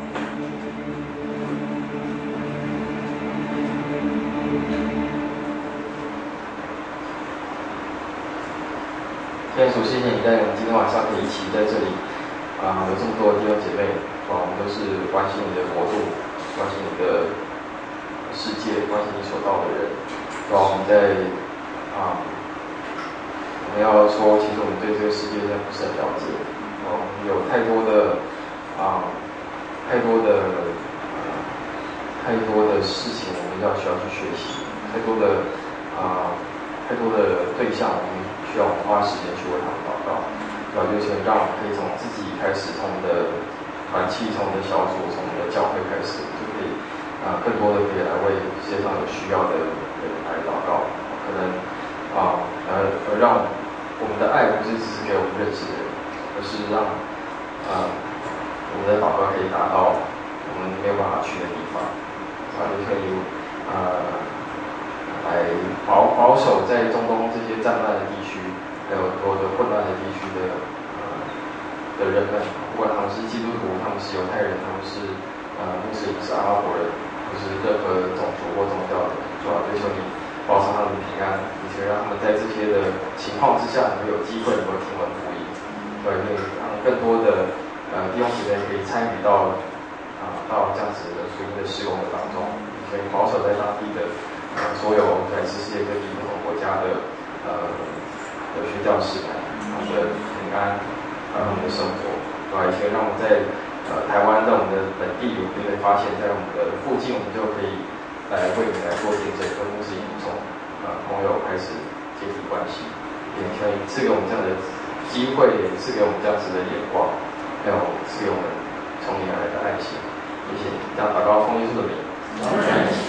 天主，谢谢你在我们今天晚上可以一起在这里啊、有这么多的弟兄姐妹啊，我们都是关心你的国度，关心你的世界，关心你所到的人。然后我们在啊、我们要说，其实我们对这个世界真的不是很了解。哦，有太多的啊、太多的、呃、太多的事情，我们要需要去学习，太多的啊、太多的对象，我们需要花时间去为他们祷告。然后就是让我们可以从自己开始，从我们的团契，从我们的小组，从我们的教会开始，就可以啊、更多的可以来为世界上有需要的人来祷告。可能啊，呃，而让我们的爱不是只是给我们认识的人，而是让啊、我们的祷告可以达到我们没有办法去的地方，啊，就可以啊、来保保守在中东这些战乱的地区。还有很多的混乱的地区的呃的人们，不管他们是基督徒，他们是犹太人，他们是呃穆斯林，是阿拉伯人，或是任何种族或宗教的，主要追求你保守他们的平安，并且让他们在这些的情况之下，能够有机会能够听闻福音，对，可以让更多的呃弟兄姐妹可以参与到啊、呃、到这样子的福音的事工的当中，可以保守在当地的呃所有来自世界各地不同国家的呃。的宣教士们，他们的平安，还有他们的生活，对吧？以前让我们在呃台湾，在我们的本地，我们就会发现，在我们的附近，我们就可以来为你来做见证，跟牧师营从呃朋友开始建立关系，也可以赐给我们这样的机会，也赐给我们这样子的眼光，还有赐给我们从你而来的爱心。谢谢你，这样祷告奉耶稣的名。